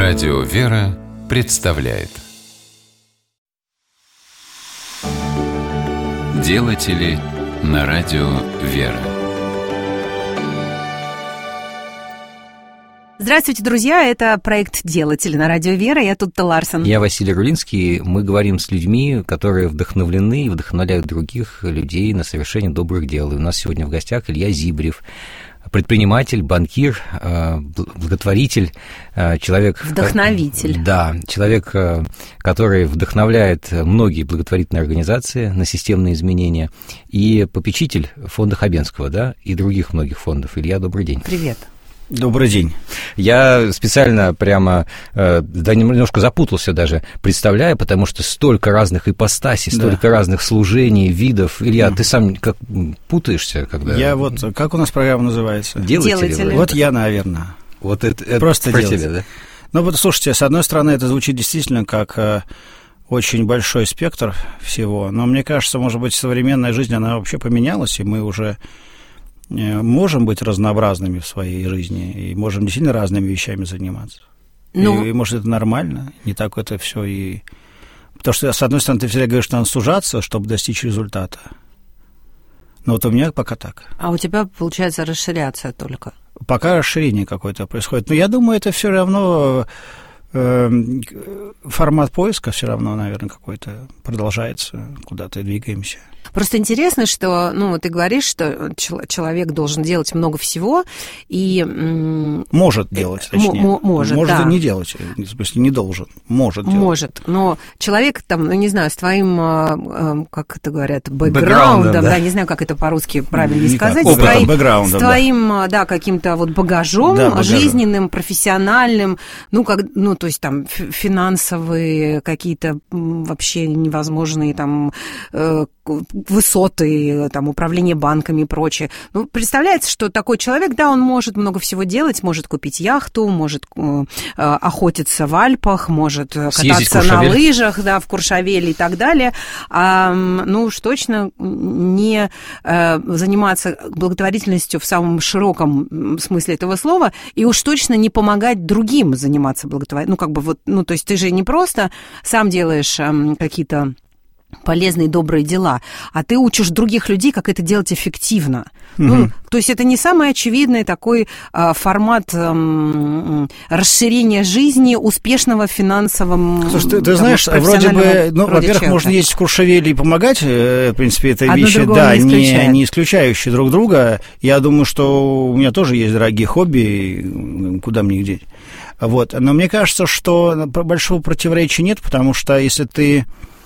Радио «Вера» представляет Делатели на радио «Вера». Здравствуйте, друзья! Это проект «Делатели» на радио «Вера». Я Тутта Ларсен. Я Василий Рулинский. Мы говорим с людьми, которые вдохновлены и вдохновляют других людей на совершение добрых дел. И у нас сегодня в гостях Илья Зибрев, предприниматель, банкир, благотворитель, человек... Вдохновитель. Да, человек, который вдохновляет многие благотворительные организации на системные изменения, и попечитель фонда Хабенского, да, и других многих фондов. Илья, добрый день. Привет. Добрый день. Я специально прямо, немножко запутался даже, представляя, потому что столько разных ипостасей, столько разных служений, видов. Илья, ты сам как путаешься, когда... Я вот, как у нас программа называется? Делатели. Вот я, наверное. Вот это просто про делать. тебя, да? Ну вот, слушайте, с одной стороны, это звучит действительно как очень большой спектр всего, но мне кажется, может быть, современная жизнь, она вообще поменялась, и мы уже... можем быть разнообразными в своей жизни и можем действительно разными вещами заниматься. И может, это нормально, не так это все и... Потому что, с одной стороны, ты всегда говоришь, что надо сужаться, чтобы достичь результата. Но вот у меня пока так. А у тебя, получается, расширяться только? Пока расширение какое-то происходит. Но я думаю, это все равно... формат поиска все равно, наверное, какой-то продолжается, куда-то двигаемся. Просто интересно, что, ты говоришь, что человек должен делать много всего и... Может делать, точнее. Может, и не делать, в смысле, не должен. Может делать. Может, но человек там, не знаю, с твоим, как это говорят, бэкграундом, да, не знаю, как это по-русски правильно сказать, с твоим, каким-то вот багажом, жизненным, профессиональным, то есть там финансовые какие-то вообще невозможные там высоты, там, управление банками и прочее. Представляется, что такой человек, да, он может много всего делать, может купить яхту, может охотиться в Альпах, может кататься на лыжах, да, в Куршавеле и так далее. Уж точно не заниматься благотворительностью в самом широком смысле этого слова, и уж точно не помогать другим заниматься благотворительностью. То есть ты же не просто сам делаешь какие-то полезные, добрые дела, а ты учишь других людей, как это делать эффективно. То есть это не самый очевидный такой формат расширения жизни успешного финансового... Слушай, ты знаешь, вроде бы, во-первых, человека. Можно ездить в Куршавеле и помогать, в принципе, это вещи, не исключающие друг друга. Я думаю, что у меня тоже есть дорогие хобби, куда мне их деть. Вот. Но мне кажется, что большого противоречия нет, потому что если ты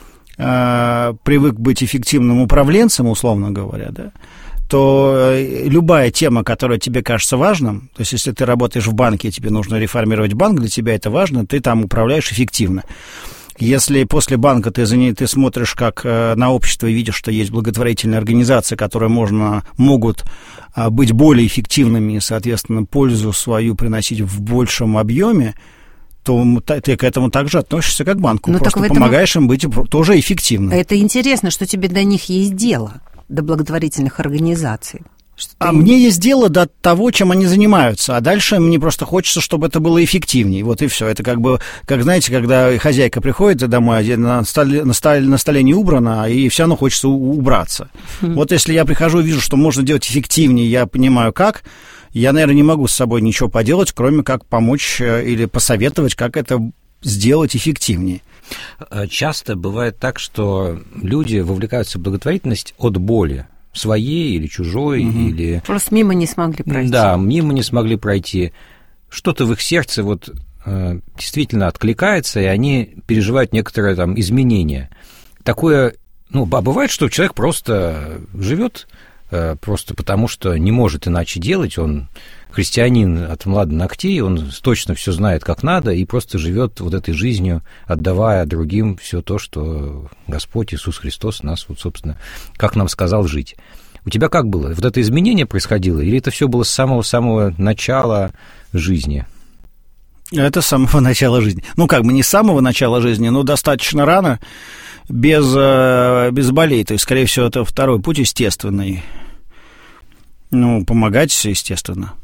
привык быть эффективным управленцем, условно говоря, да, то любая тема, которая тебе кажется важным, то есть если ты работаешь в банке, тебе нужно реформировать банк, для тебя это важно, ты там управляешь эффективно. Если после банка ты смотришь как на общество и видишь, что есть благотворительные организации, которые могут быть более эффективными и, соответственно, пользу свою приносить в большем объеме, то ты к этому также относишься как к банку. Просто помогаешь им быть тоже эффективным. Это интересно, что тебе до них есть дело, до благотворительных организаций. Мне есть дело до того, чем они занимаются, а дальше мне просто хочется, чтобы это было эффективнее. Вот и все. Это знаете, когда хозяйка приходит домой, на столе не убрано, и все равно хочется убраться. Вот если я прихожу и вижу, что можно делать эффективнее, я понимаю как, я, наверное, не могу с собой ничего поделать, кроме как помочь или посоветовать, как это сделать эффективнее. Часто бывает так, что люди вовлекаются в благотворительность от боли. Своей или чужой, или... Просто мимо не смогли пройти. Да, мимо не смогли пройти. Что-то в их сердце действительно откликается, и они переживают некоторые там изменения. Такое, бывает, что человек просто живет просто потому, что не может иначе делать, он христианин от млада ногтей, он точно все знает, как надо, и просто живет вот этой жизнью, отдавая другим все то, что Господь Иисус Христос нас, собственно, как нам сказал жить. У тебя как было? Вот это изменение происходило, или это все было с самого-самого начала жизни? Это с самого начала жизни. Не с самого начала жизни, но достаточно рано, без болей. То есть, скорее всего, это второй путь естественный. Помогать, естественно.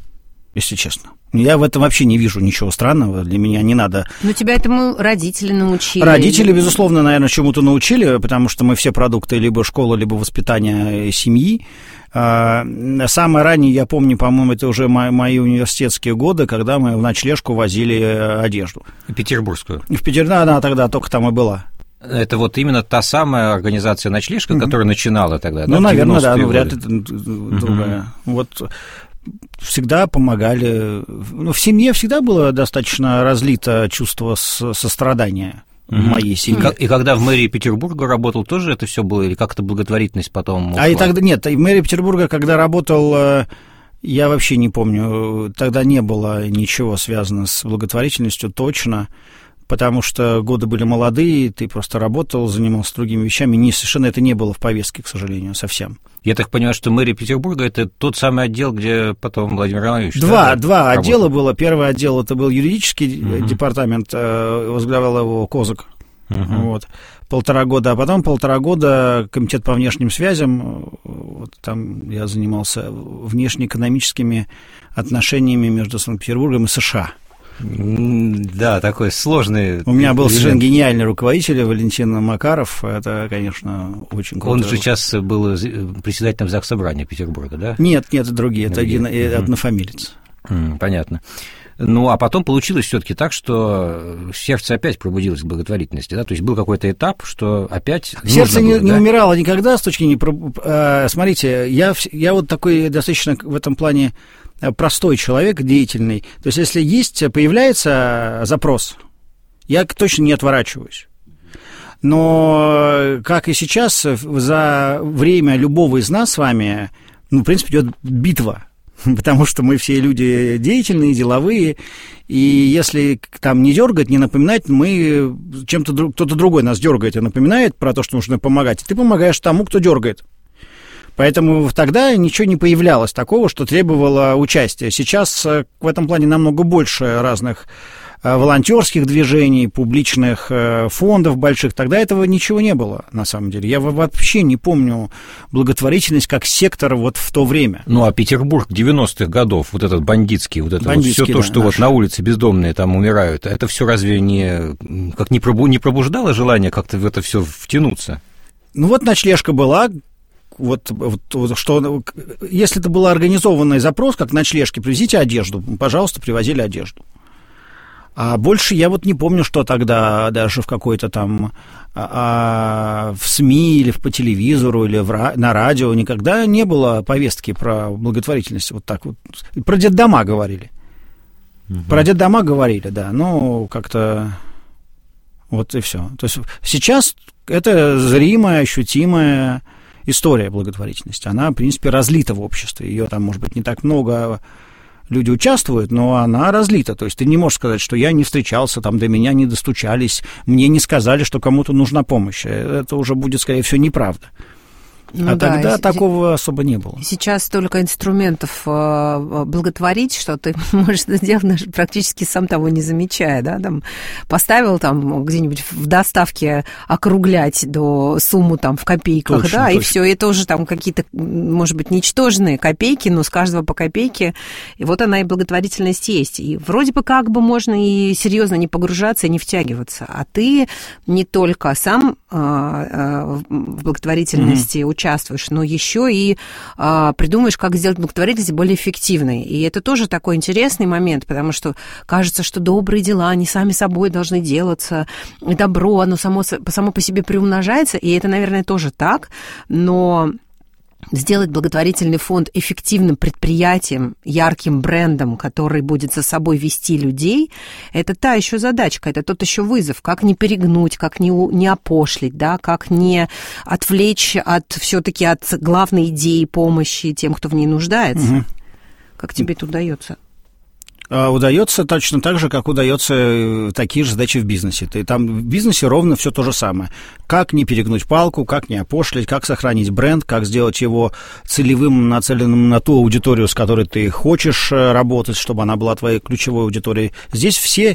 если честно. Я в этом вообще не вижу ничего странного, для меня не надо... Но тебя этому родители научили? Родители, безусловно, наверное, чему-то научили, потому что мы все продукты либо школы, либо воспитания семьи. Самое раннее, я помню, по-моему, это уже мои университетские годы, когда мы в ночлежку возили одежду. Петербургскую? Да, она тогда только там и была. Это вот именно та самая организация «Ночлежка», которая начинала тогда, да? Ну, наверное, да, вряд ли другая. Вот... Всегда помогали. Ну, в семье всегда было достаточно разлито чувство сострадания в моей семье. И когда в мэрии Петербурга работал, тоже это все было? Или как-то благотворительность потом ушла? И тогда нет. И в мэрии Петербурга, когда работал, я вообще не помню, тогда не было ничего связано с благотворительностью точно, потому что годы были молодые, ты просто работал, занимался другими вещами. Совершенно это не было в повестке, к сожалению, совсем. Я так понимаю, что мэрия Петербурга – это тот самый отдел, где потом Владимир Иванович... Два отдела было. Первый отдел – это был юридический департамент, возглавлял его Козак. Вот. 1,5 года, а потом 1,5 года комитет по внешним связям. Вот там я занимался внешнеэкономическими отношениями между Санкт-Петербургом и США. Да, такой сложный... У меня был совершенно гениальный руководитель Валентин Макаров. Это, конечно, очень круто. Он же сейчас был председателем Заксобрания Петербурга, да? Нет, другие. Это один однофамилец. Понятно. Ну, а потом получилось все-таки так, что сердце опять пробудилось к благотворительности, да? То есть был какой-то этап, что опять... Сердце не умирало никогда с точки зрения... Смотрите, я вот такой достаточно в этом плане... простой человек, деятельный. То есть, если появляется запрос, я точно не отворачиваюсь. Но, как и сейчас, за время любого из нас с вами, в принципе, идет битва. Потому что мы все люди деятельные, деловые, и если там не дергать, не напоминать, мы чем-то кто-то другой нас дергает и напоминает про то, что нужно помогать, и ты помогаешь тому, кто дергает. Поэтому тогда ничего не появлялось такого, что требовало участия. Сейчас в этом плане намного больше разных волонтерских движений, публичных фондов больших. Тогда этого ничего не было, на самом деле. Я вообще не помню благотворительность как сектор вот в то время. Ну, а Петербург 90-х годов, вот этот бандитский, вот это вот все то, что вот на улице бездомные там умирают, это все разве не пробуждало желание как-то в это все втянуться? Ну, вот ночлежка была. Вот что, если это был организованный запрос, как ночлежки, привезите одежду, пожалуйста, привозили одежду. А больше я вот не помню, что тогда даже в какой-то там в СМИ или по телевизору или на радио никогда не было повестки про благотворительность. Вот так вот. Про детдома говорили. Про детдома говорили, да, но как-то вот и все. То есть сейчас это зримая, ощутимая история благотворительности. Она, в принципе, разлита в обществе. Ее там, может быть, не так много люди участвуют, но она разлита. То есть ты не можешь сказать, что я не встречался, там до меня не достучались, мне не сказали, что кому-то нужна помощь. Это уже будет, скорее всего, неправда. Ну, тогда такого особо не было. Сейчас столько инструментов благотворить, что ты можешь это делать практически сам того не замечая, да, там поставил там где-нибудь в доставке округлять до сумму там в копейках, точно, да, точно. И все, это уже там какие-то, может быть, ничтожные копейки, но с каждого по копейке, и вот она и благотворительность есть. И вроде бы как бы можно и серьезно не погружаться, и не втягиваться, а ты не только сам в благотворительности участвуешь, но еще и придумаешь, как сделать благотворительность более эффективной. И это тоже такой интересный момент, потому что кажется, что добрые дела, они сами собой должны делаться, и добро, оно само по себе приумножается, и это, наверное, тоже так, но сделать благотворительный фонд эффективным предприятием, ярким брендом, который будет за собой вести людей, это та еще задачка, это тот еще вызов, как не перегнуть, как не опошлить, да, как не отвлечь все-таки от главной идеи помощи тем, кто в ней нуждается. Угу. Как тебе это удается? Удается точно так же, как удается такие же задачи в бизнесе. Там в бизнесе ровно все то же самое. Как не перегнуть палку, как не опошлить, как сохранить бренд, как сделать его целевым, нацеленным на ту аудиторию, с которой ты хочешь работать, чтобы она была твоей ключевой аудиторией. Здесь все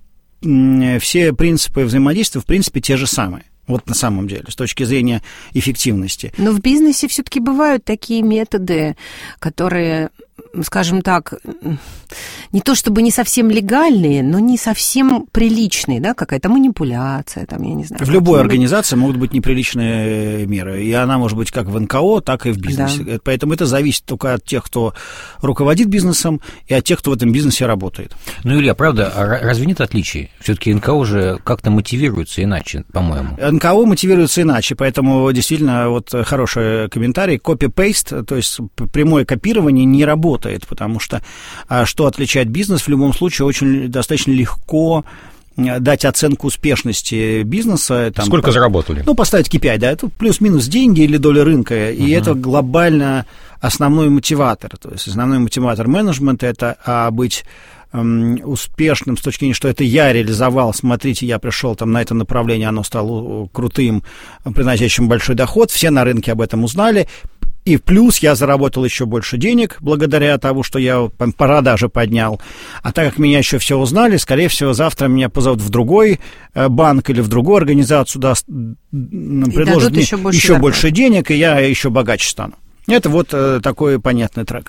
принципы взаимодействия, в принципе, те же самые. Вот на самом деле, с точки зрения эффективности. Но в бизнесе все-таки бывают такие методы, которые скажем так, не то чтобы не совсем легальные, но не совсем приличные, да, какая-то манипуляция, там, я не знаю. В любой организации могут быть неприличные меры, и она может быть как в НКО, так и в бизнесе. Да. Поэтому это зависит только от тех, кто руководит бизнесом, и от тех, кто в этом бизнесе работает. Ну, Илья, правда, разве нет отличий? Все-таки НКО же как-то мотивируется иначе, по-моему. НКО мотивируется иначе, поэтому действительно вот хороший комментарий, copy-paste, то есть прямое копирование не работает, потому что что отличает бизнес, в любом случае очень достаточно легко дать оценку успешности бизнеса. Там, сколько заработали? Ну, поставить KPI, да, это плюс-минус деньги или доля рынка, и это глобально основной мотиватор. То есть основной мотиватор менеджмента – это быть успешным с точки зрения, что это я реализовал, смотрите, я пришел там на это направление, оно стало крутым, приносящим большой доход, все на рынке об этом узнали, и плюс я заработал еще больше денег благодаря тому, что я продажи поднял. А так как меня еще все узнали, скорее всего, завтра меня позовут в другой банк или в другую организацию, предложат мне еще больше денег, и я еще богаче стану. Это вот такой понятный трек.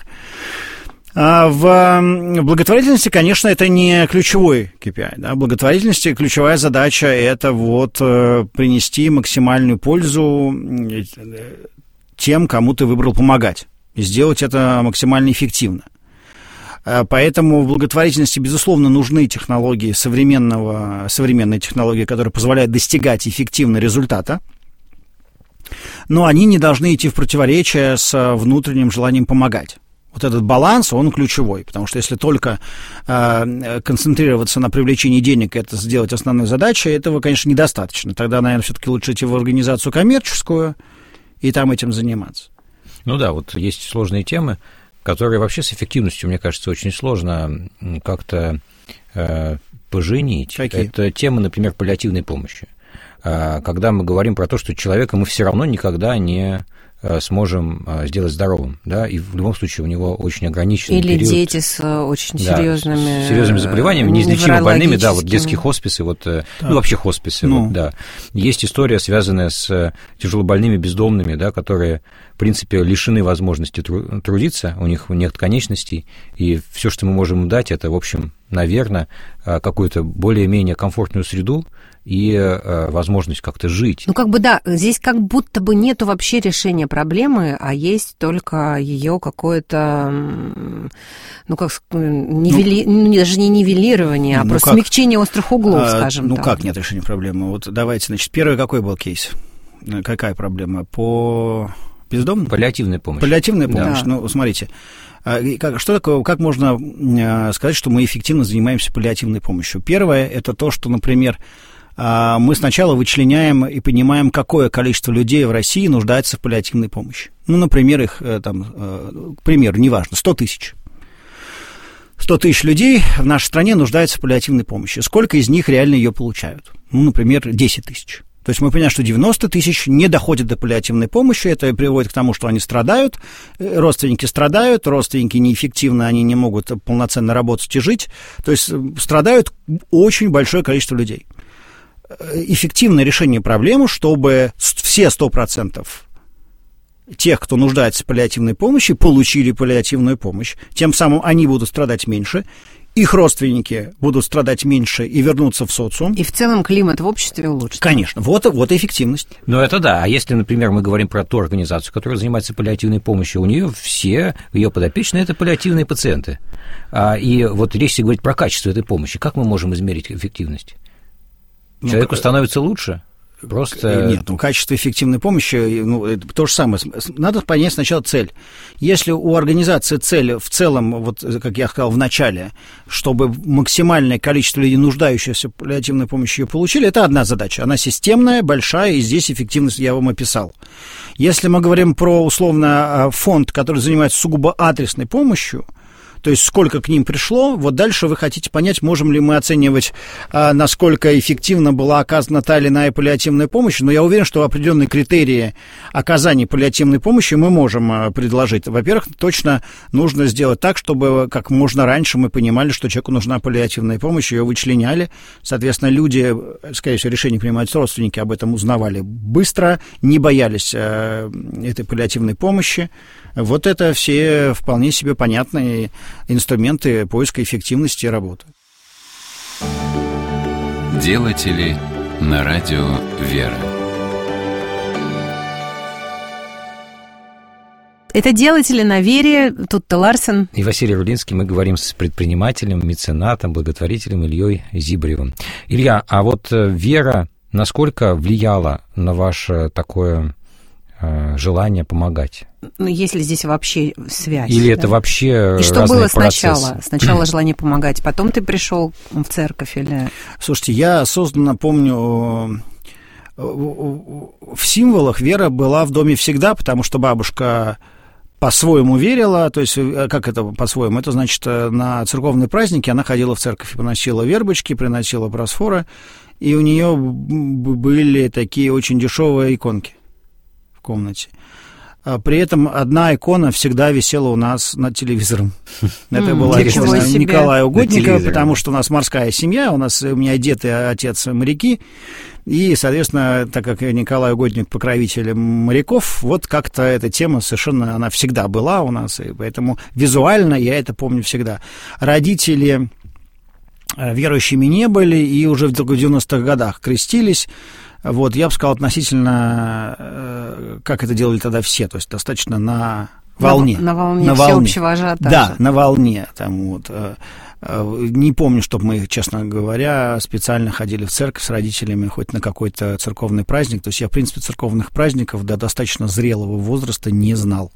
А в благотворительности, конечно, это не ключевой KPI. Да? В благотворительности ключевая задача – это вот принести максимальную пользу тем, кому ты выбрал помогать, и сделать это максимально эффективно. Поэтому в благотворительности, безусловно, нужны технологии современные технологии, которые позволяют достигать эффективного результата, но они не должны идти в противоречие с внутренним желанием помогать. Вот этот баланс, он ключевой, потому что если только концентрироваться на привлечении денег, это сделать основной задачей, этого, конечно, недостаточно. Тогда, наверное, все-таки лучше идти в организацию коммерческую и там этим заниматься. Ну да, вот есть сложные темы, которые вообще с эффективностью, мне кажется, очень сложно как-то поженить. Какие? Это тема, например, паллиативной помощи. Когда мы говорим про то, что человека мы все равно никогда не сможем сделать здоровым, да, и в любом случае у него очень ограниченный период. Или дети с очень серьезными заболеваниями, неизлечимо больными, да, вот детские хосписы, вот, ну, вообще хосписы, вот, да. Есть история, связанная с тяжелобольными бездомными, да, которые, в принципе, лишены возможности трудиться, у них нет конечностей, и все, что мы можем им дать, это, в общем, наверное, какую-то более-менее комфортную среду и возможность как-то жить. Ну, как бы, да, здесь как будто бы нету вообще решения проблемы, а есть только ее какое-то, ну, как даже не нивелирование, а просто смягчение острых углов, скажем так. Ну, как нет решения проблемы? Вот давайте, значит, первый какой был кейс? Какая проблема? По бездомным? Паллиативная помощь. Паллиативная помощь, да. Ну, смотрите. Что такое, как можно сказать, что мы эффективно занимаемся паллиативной помощью? Первое, это то, что, например, мы сначала вычленяем и понимаем, какое количество людей в России нуждается в паллиативной помощи. Ну, например, их там, к примеру, неважно, 100 тысяч. 100 тысяч людей в нашей стране нуждаются в паллиативной помощи. Сколько из них реально ее получают? Ну, например, 10 тысяч. То есть мы понимаем, что 90 тысяч не доходят до паллиативной помощи, это приводит к тому, что они страдают, родственники неэффективно, они не могут полноценно работать и жить, то есть страдают очень большое количество людей. Эффективное решение проблемы, чтобы все 100% тех, кто нуждается в паллиативной помощи, получили паллиативную помощь, тем самым они будут страдать меньше, их родственники будут страдать меньше и вернуться в социум. И в целом климат в обществе улучшится. Конечно, вот и эффективность. Ну, это да. А если, например, мы говорим про ту организацию, которая занимается паллиативной помощью, у нее все ее подопечные – это паллиативные пациенты. И вот если говорить про качество этой помощи, как мы можем измерить эффективность? Человеку становится лучше? Просто... Нет, качество эффективной помощи, это то же самое. Надо понять сначала цель. Если у организации цель в целом, вот как я сказал в начале, чтобы максимальное количество людей, нуждающихся в паллиативной помощи, ее получили, это одна задача. Она системная, большая, и здесь эффективность я вам описал. Если мы говорим про, условно, фонд, который занимается сугубо адресной помощью, то есть сколько к ним пришло, вот дальше вы хотите понять, можем ли мы оценивать, насколько эффективно была оказана та или иная паллиативная помощь, но я уверен, что определенные критерии оказания паллиативной помощи мы можем предложить. Во-первых, точно нужно сделать так, чтобы как можно раньше мы понимали, что человеку нужна паллиативная помощь, ее вычленяли, соответственно, люди, скорее всего, решение принимают родственники, об этом узнавали быстро, не боялись этой паллиативной помощи, Вот это все вполне себе понятные инструменты поиска эффективности работы. Делатели на радио «Вера». Это «Делатели на вере». Тут-то Ларсен и Василий Рулинский. Мы говорим с предпринимателем, меценатом, благотворителем Ильей Зибаревым. Илья, а вот вера насколько влияла на ваше такое желание помогать? Ну, есть ли здесь вообще связь? Или это вообще и что разные было процессы? сначала? Сначала желание помогать, потом ты пришел в церковь или... Слушайте, я осознанно помню, в символах вера была в доме всегда, потому что бабушка по-своему верила, то есть, как это по-своему? Это значит, на церковные праздники она ходила в церковь, приносила вербочки, приносила просфоры, и у нее были такие очень дешевые иконки в комнате. При этом одна икона всегда висела у нас над телевизором. Это была икона Николая Угодника, потому что у нас морская семья, у меня дед и отец моряки, и, соответственно, так как Николай Угодник покровитель моряков, вот как-то эта тема совершенно, она всегда была у нас, и поэтому визуально я это помню всегда. Родители верующими не были, и уже в 90-х годах крестились. Вот, я бы сказал, относительно, как это делали тогда все, то есть достаточно на волне. На волне всеобщего ажиотажа. Да, на волне. Там, вот, не помню, чтобы мы, честно говоря, специально ходили в церковь с родителями хоть на какой-то церковный праздник. То есть я, в принципе, церковных праздников до достаточно зрелого возраста не знал.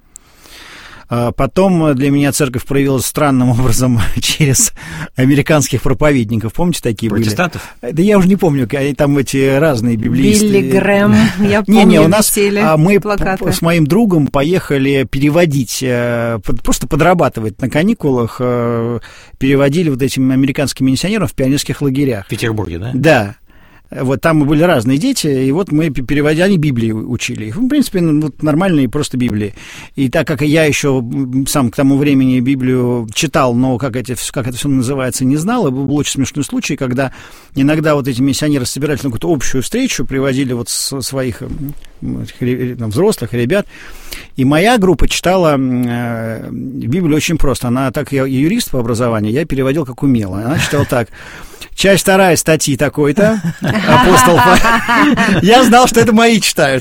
Потом для меня церковь проявилась странным образом через американских проповедников. Помните, такие протестантов? Были? Да я уже не помню, там эти разные библеисты. Билли Грэм, я помню, у нас мы плакаты. С моим другом поехали переводить, просто подрабатывать на каникулах, переводили вот этим американским миссионерам в пионерских лагерях. В Петербурге, да? Да. Вот там были разные дети, и вот мы переводили, они Библии учили. В принципе, вот нормальные просто Библии. И так как я еще сам к тому времени Библию читал, но как это все называется, не знал, и был очень смешной случай, когда иногда вот эти миссионеры собирались на какую-то общую встречу, приводили вот своих взрослых ребят, и моя группа читала Библию очень просто. Она, так я юрист по образованию, я переводил как умел. Она читала так: часть 2 статьи такой-то, апостол. Я знал, что это мои читают.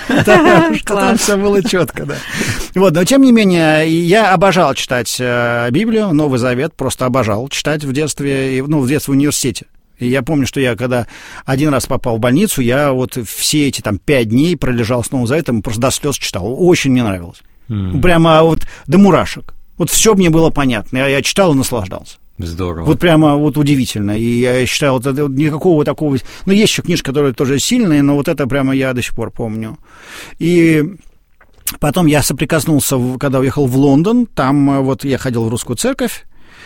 Там все было четко, да. Вот, но тем не менее, я обожал читать Библию, Новый Завет, просто обожал читать в детстве, в детстве в университете. И я помню, что я, когда один раз попал в больницу, я вот все эти 5 дней пролежал с Новым Заветом, просто до слез читал. Очень мне нравилось. Прямо вот до мурашек. Вот все мне было понятно. Я читал и наслаждался. Здорово. Вот прямо вот удивительно. И я считаю, вот это, никакого такого... Ну, есть еще книжки, которые тоже сильные, но вот это прямо я до сих пор помню. И потом я соприкоснулся, когда уехал в Лондон, там вот я ходил в русскую церковь.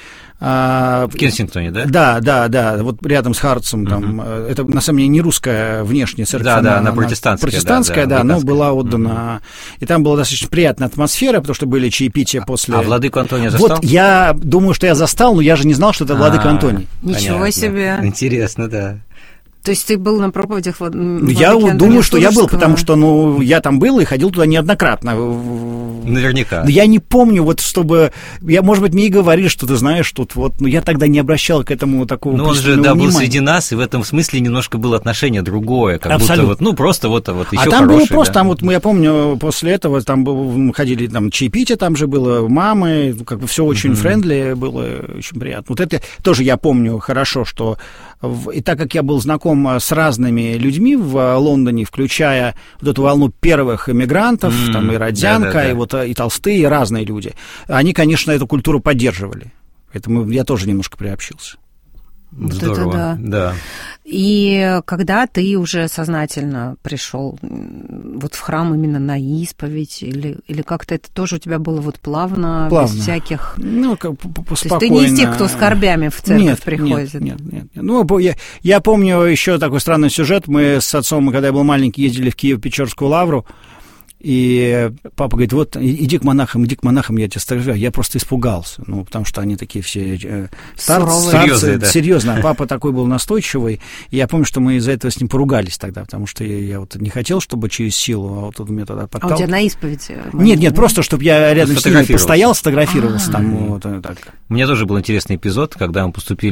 В Кенсингтоне, да? Да, вот рядом с Хартсом, там, это, на самом деле, не русская внешняя церковь. Да, она протестантская. Протестантская, но была отдана. И там была достаточно приятная атмосфера, потому что были чаепития после... А владыку Антония застал? Вот я думаю, что я застал, но я же не знал, что это владыка Антоний. Ничего себе. Интересно, да. То есть ты был на проповедях Я думаю, что я был, потому что, я там был и ходил туда неоднократно. Наверняка. Но я не помню, вот чтобы... может быть, мне и говорили, что ты знаешь, тут вот... Но я тогда не обращал к этому такого пристального внимания. Но он же, был среди нас, и в этом смысле немножко было отношение другое. Как абсолютно. Будто просто вот еще хороший. А там было просто, там вот, я помню, после этого там ходили, там чаепитие там же было, мамы, как бы все очень френдли, было очень приятно. Вот это тоже я помню хорошо, что... И так как я был знаком с разными людьми в Лондоне, включая вот эту волну первых эмигрантов, там и Родзянко, и вот и Толстые, и разные люди, они, конечно, эту культуру поддерживали. Поэтому я тоже немножко приобщился. Здорово, да. И когда ты уже сознательно пришел вот в храм именно на исповедь, или как-то это тоже у тебя было вот плавно. Без всяких... Как спокойно. То есть ты не из тех, кто с скорбями в церковь приходит? Нет. Ну, я помню еще такой странный сюжет. Мы с отцом, когда я был маленький, ездили в Киев-Печорскую лавру, И папа говорит, вот, иди к монахам, я тебя сторожу. Я просто испугался, потому что они такие все старцы, да. Серьезно. А папа такой был настойчивый. И я помню, что мы из-за этого с ним поругались тогда, потому что я вот не хотел, чтобы через силу, а вот тут меня тогда подталкивал. А у тебя на исповедь? Нет, просто, чтобы я рядом с ним постоял, сфотографировался там. Вот, так. У меня тоже был интересный эпизод, когда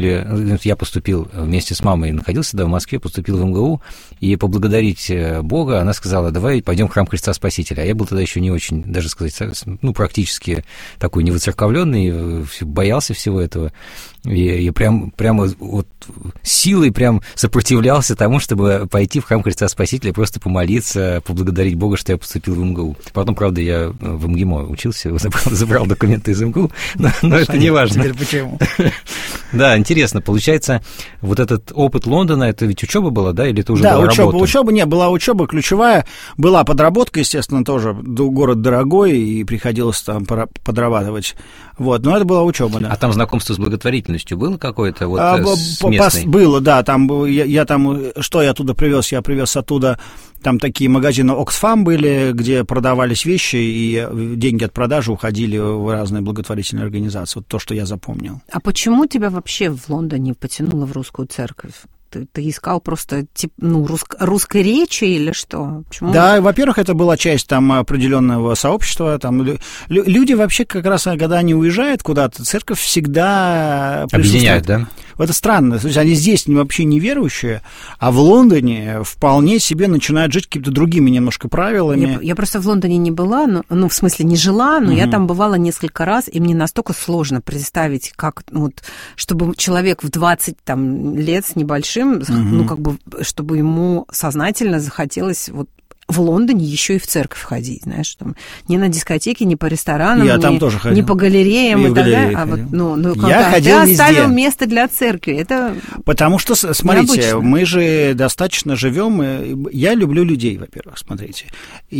я поступил вместе с мамой, находился тогда в Москве, поступил в МГУ, и поблагодарить Бога она сказала, давай пойдем в храм Христа Спасителя. А я был тогда еще не очень, даже сказать, практически такой невыцерковленный, боялся всего этого. И прямо вот силой прям сопротивлялся тому, чтобы пойти в храм Христа Спасителя, просто помолиться, поблагодарить Бога, что я поступил в МГУ. Потом, правда, я в МГИМО учился, забрал документы из МГУ, но это не важно. Теперь почему? Да, интересно. Получается, вот этот опыт Лондона, это ведь учеба была, да, или это уже была работа? Да, была учеба ключевая, была подработка, естественно, тоже город дорогой, и приходилось там подрабатывать. Вот, но это была учеба, да. А там знакомство с благотворительностью было какое-то с местной? Было, да, там что я оттуда привез? Я привез оттуда, там такие магазины Oxfam были, где продавались вещи, и деньги от продажи уходили в разные благотворительные организации. Вот то, что я запомнил. А почему тебя вообще в Лондоне потянуло в русскую церковь? Ты искал просто русской речи или что? Почему? Да, во-первых, это была часть там определенного сообщества. Там люди вообще как раз, когда они уезжают куда-то, церковь всегда объединяет, да? Это странно. То есть они здесь вообще не верующие, а в Лондоне вполне себе начинают жить какими-то другими немножко правилами. Я просто в Лондоне не была, в смысле не жила, но я там бывала несколько раз, и мне настолько сложно представить, как, чтобы человек в 20 лет с небольшим, чтобы ему сознательно захотелось в Лондоне еще и в церковь ходить, знаешь, там не на дискотеке, не по ресторанам, не по галереям и так далее. Я ходил ты везде. Оставил место для церкви. Это потому что, смотрите, необычно. Мы же достаточно живем, и я люблю людей, во-первых, смотрите, и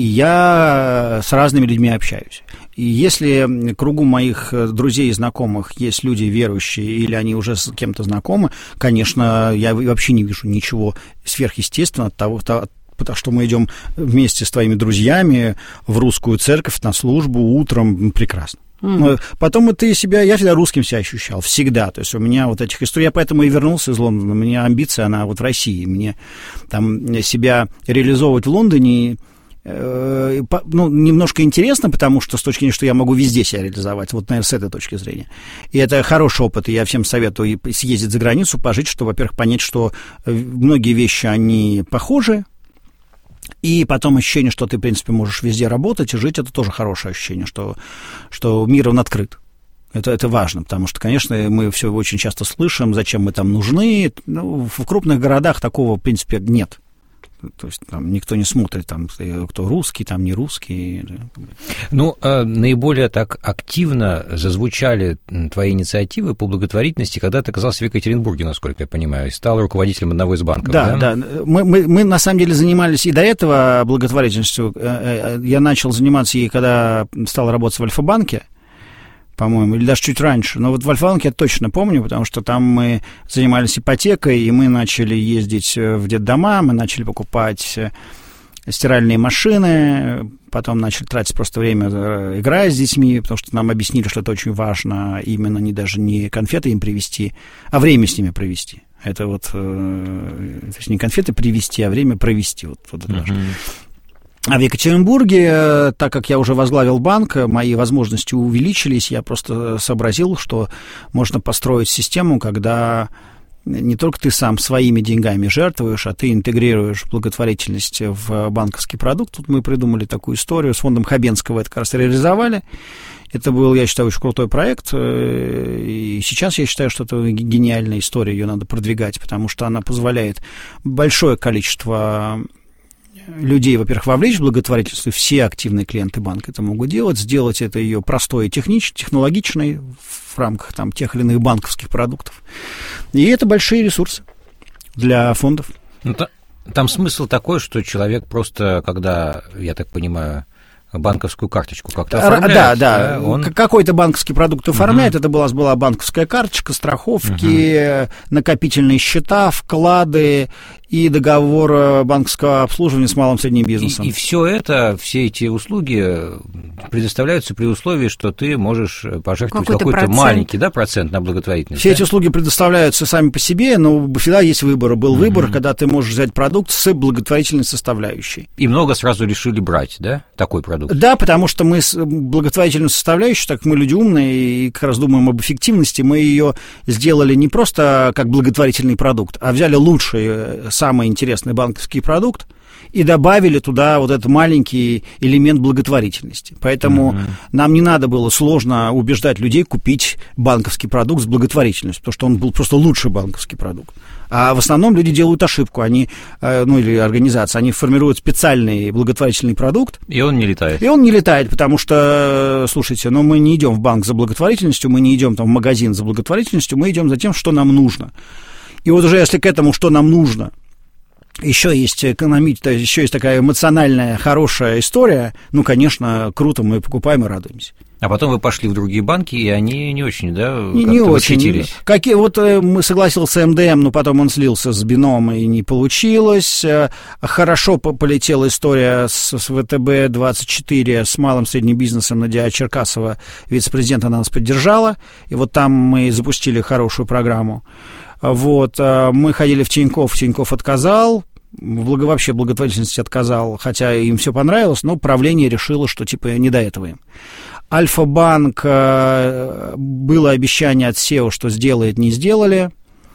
я с разными людьми общаюсь. И если в кругу моих друзей и знакомых есть люди верующие, или они уже с кем-то знакомы, конечно, я вообще не вижу ничего сверхъестественного от того, потому что мы идем вместе с твоими друзьями в русскую церковь на службу утром, прекрасно. Потом я всегда русским себя ощущал, всегда. То есть у меня вот этих историй, я поэтому и вернулся из Лондона. У меня амбиция, она в России. Мне там себя реализовывать в Лондоне немножко интересно, потому что с точки зрения, что я могу везде себя реализовать, наверное, с этой точки зрения. И это хороший опыт, и я всем советую съездить за границу, пожить, чтобы, во-первых, понять, что многие вещи, они похожи, и потом ощущение, что ты, в принципе, можешь везде работать и жить, это тоже хорошее ощущение, что мир, он открыт. Это важно, потому что, конечно, мы все очень часто слышим, зачем мы там нужны. В крупных городах такого, в принципе, нет. То есть там никто не смотрит, кто русский, там не русский. Наиболее так активно зазвучали твои инициативы по благотворительности, когда ты оказался в Екатеринбурге, насколько я понимаю, и стал руководителем одного из банков. Да. Мы на самом деле занимались и до этого благотворительностью. Я начал заниматься ей, когда стал работать в Альфа-банке, по-моему, или даже чуть раньше. Но в Альфа-банке я точно помню, потому что там мы занимались ипотекой, и мы начали ездить в детдома, мы начали покупать стиральные машины, потом начали тратить просто время, играя с детьми, потому что нам объяснили, что это очень важно, именно даже не конфеты им привезти, а время с ними провести. Это то есть не конфеты привезти, а время провести. Это важно. А в Екатеринбурге, так как я уже возглавил банк, мои возможности увеличились, я просто сообразил, что можно построить систему, когда не только ты сам своими деньгами жертвуешь, а ты интегрируешь благотворительность в банковский продукт. Тут мы придумали такую историю, с фондом Хабенского это как раз реализовали. Это был, я считаю, очень крутой проект, и сейчас я считаю, что это гениальная история, ее надо продвигать, потому что она позволяет большое количество людей, во-первых, вовлечь в благотворительство, все активные клиенты банка это могут делать, сделать это ее простой и технологичной в рамках тех или иных банковских продуктов. И это большие ресурсы для фондов. Там смысл такой, что человек просто, когда, я так понимаю, банковскую карточку как-то оформляет. Да. Какой-то банковский продукт оформляет. Это была банковская карточка, страховки, накопительные счета, вклады и договор банковского обслуживания с малым и средним бизнесом. И все эти услуги предоставляются при условии, что ты можешь пожертвовать какой-то маленький процент на благотворительность. Все эти услуги предоставляются сами по себе, но всегда есть выбор. Был выбор, когда ты можешь взять продукт с благотворительной составляющей. И много сразу решили брать, да, такой продукт? Да, потому что мы с благотворительной составляющей, так как мы люди умные и как раз думаем об эффективности, мы ее сделали не просто как благотворительный продукт, а взяли лучший, самый интересный банковский продукт и добавили туда вот этот маленький элемент благотворительности. Поэтому нам не надо было сложно убеждать людей купить банковский продукт с благотворительностью, потому что он был просто лучший банковский продукт. А в основном люди делают ошибку, или организации, они формируют специальный благотворительный продукт. И он не летает. И он не летает, потому что, слушайте, мы не идем в банк за благотворительностью, мы не идем в магазин за благотворительностью, мы идем за тем, что нам нужно. И вот уже если к этому, что нам нужно, еще есть такая эмоциональная, хорошая история, конечно, круто, мы покупаем и радуемся. А потом вы пошли в другие банки, и они не очень, да, не очень. Мы согласился с МДМ, но потом он слился с Бином, и не получилось. Хорошо полетела история с ВТБ-24, с малым и средним бизнесом. Надя Черкасова, вице-президент, она нас поддержала, и вот там мы запустили хорошую программу. Мы ходили в Тинькофф отказал, вообще благотворительности отказал, хотя им все понравилось, но правление решило, что не до этого им. Альфа-банк, было обещание от SEO, что сделает, не сделали.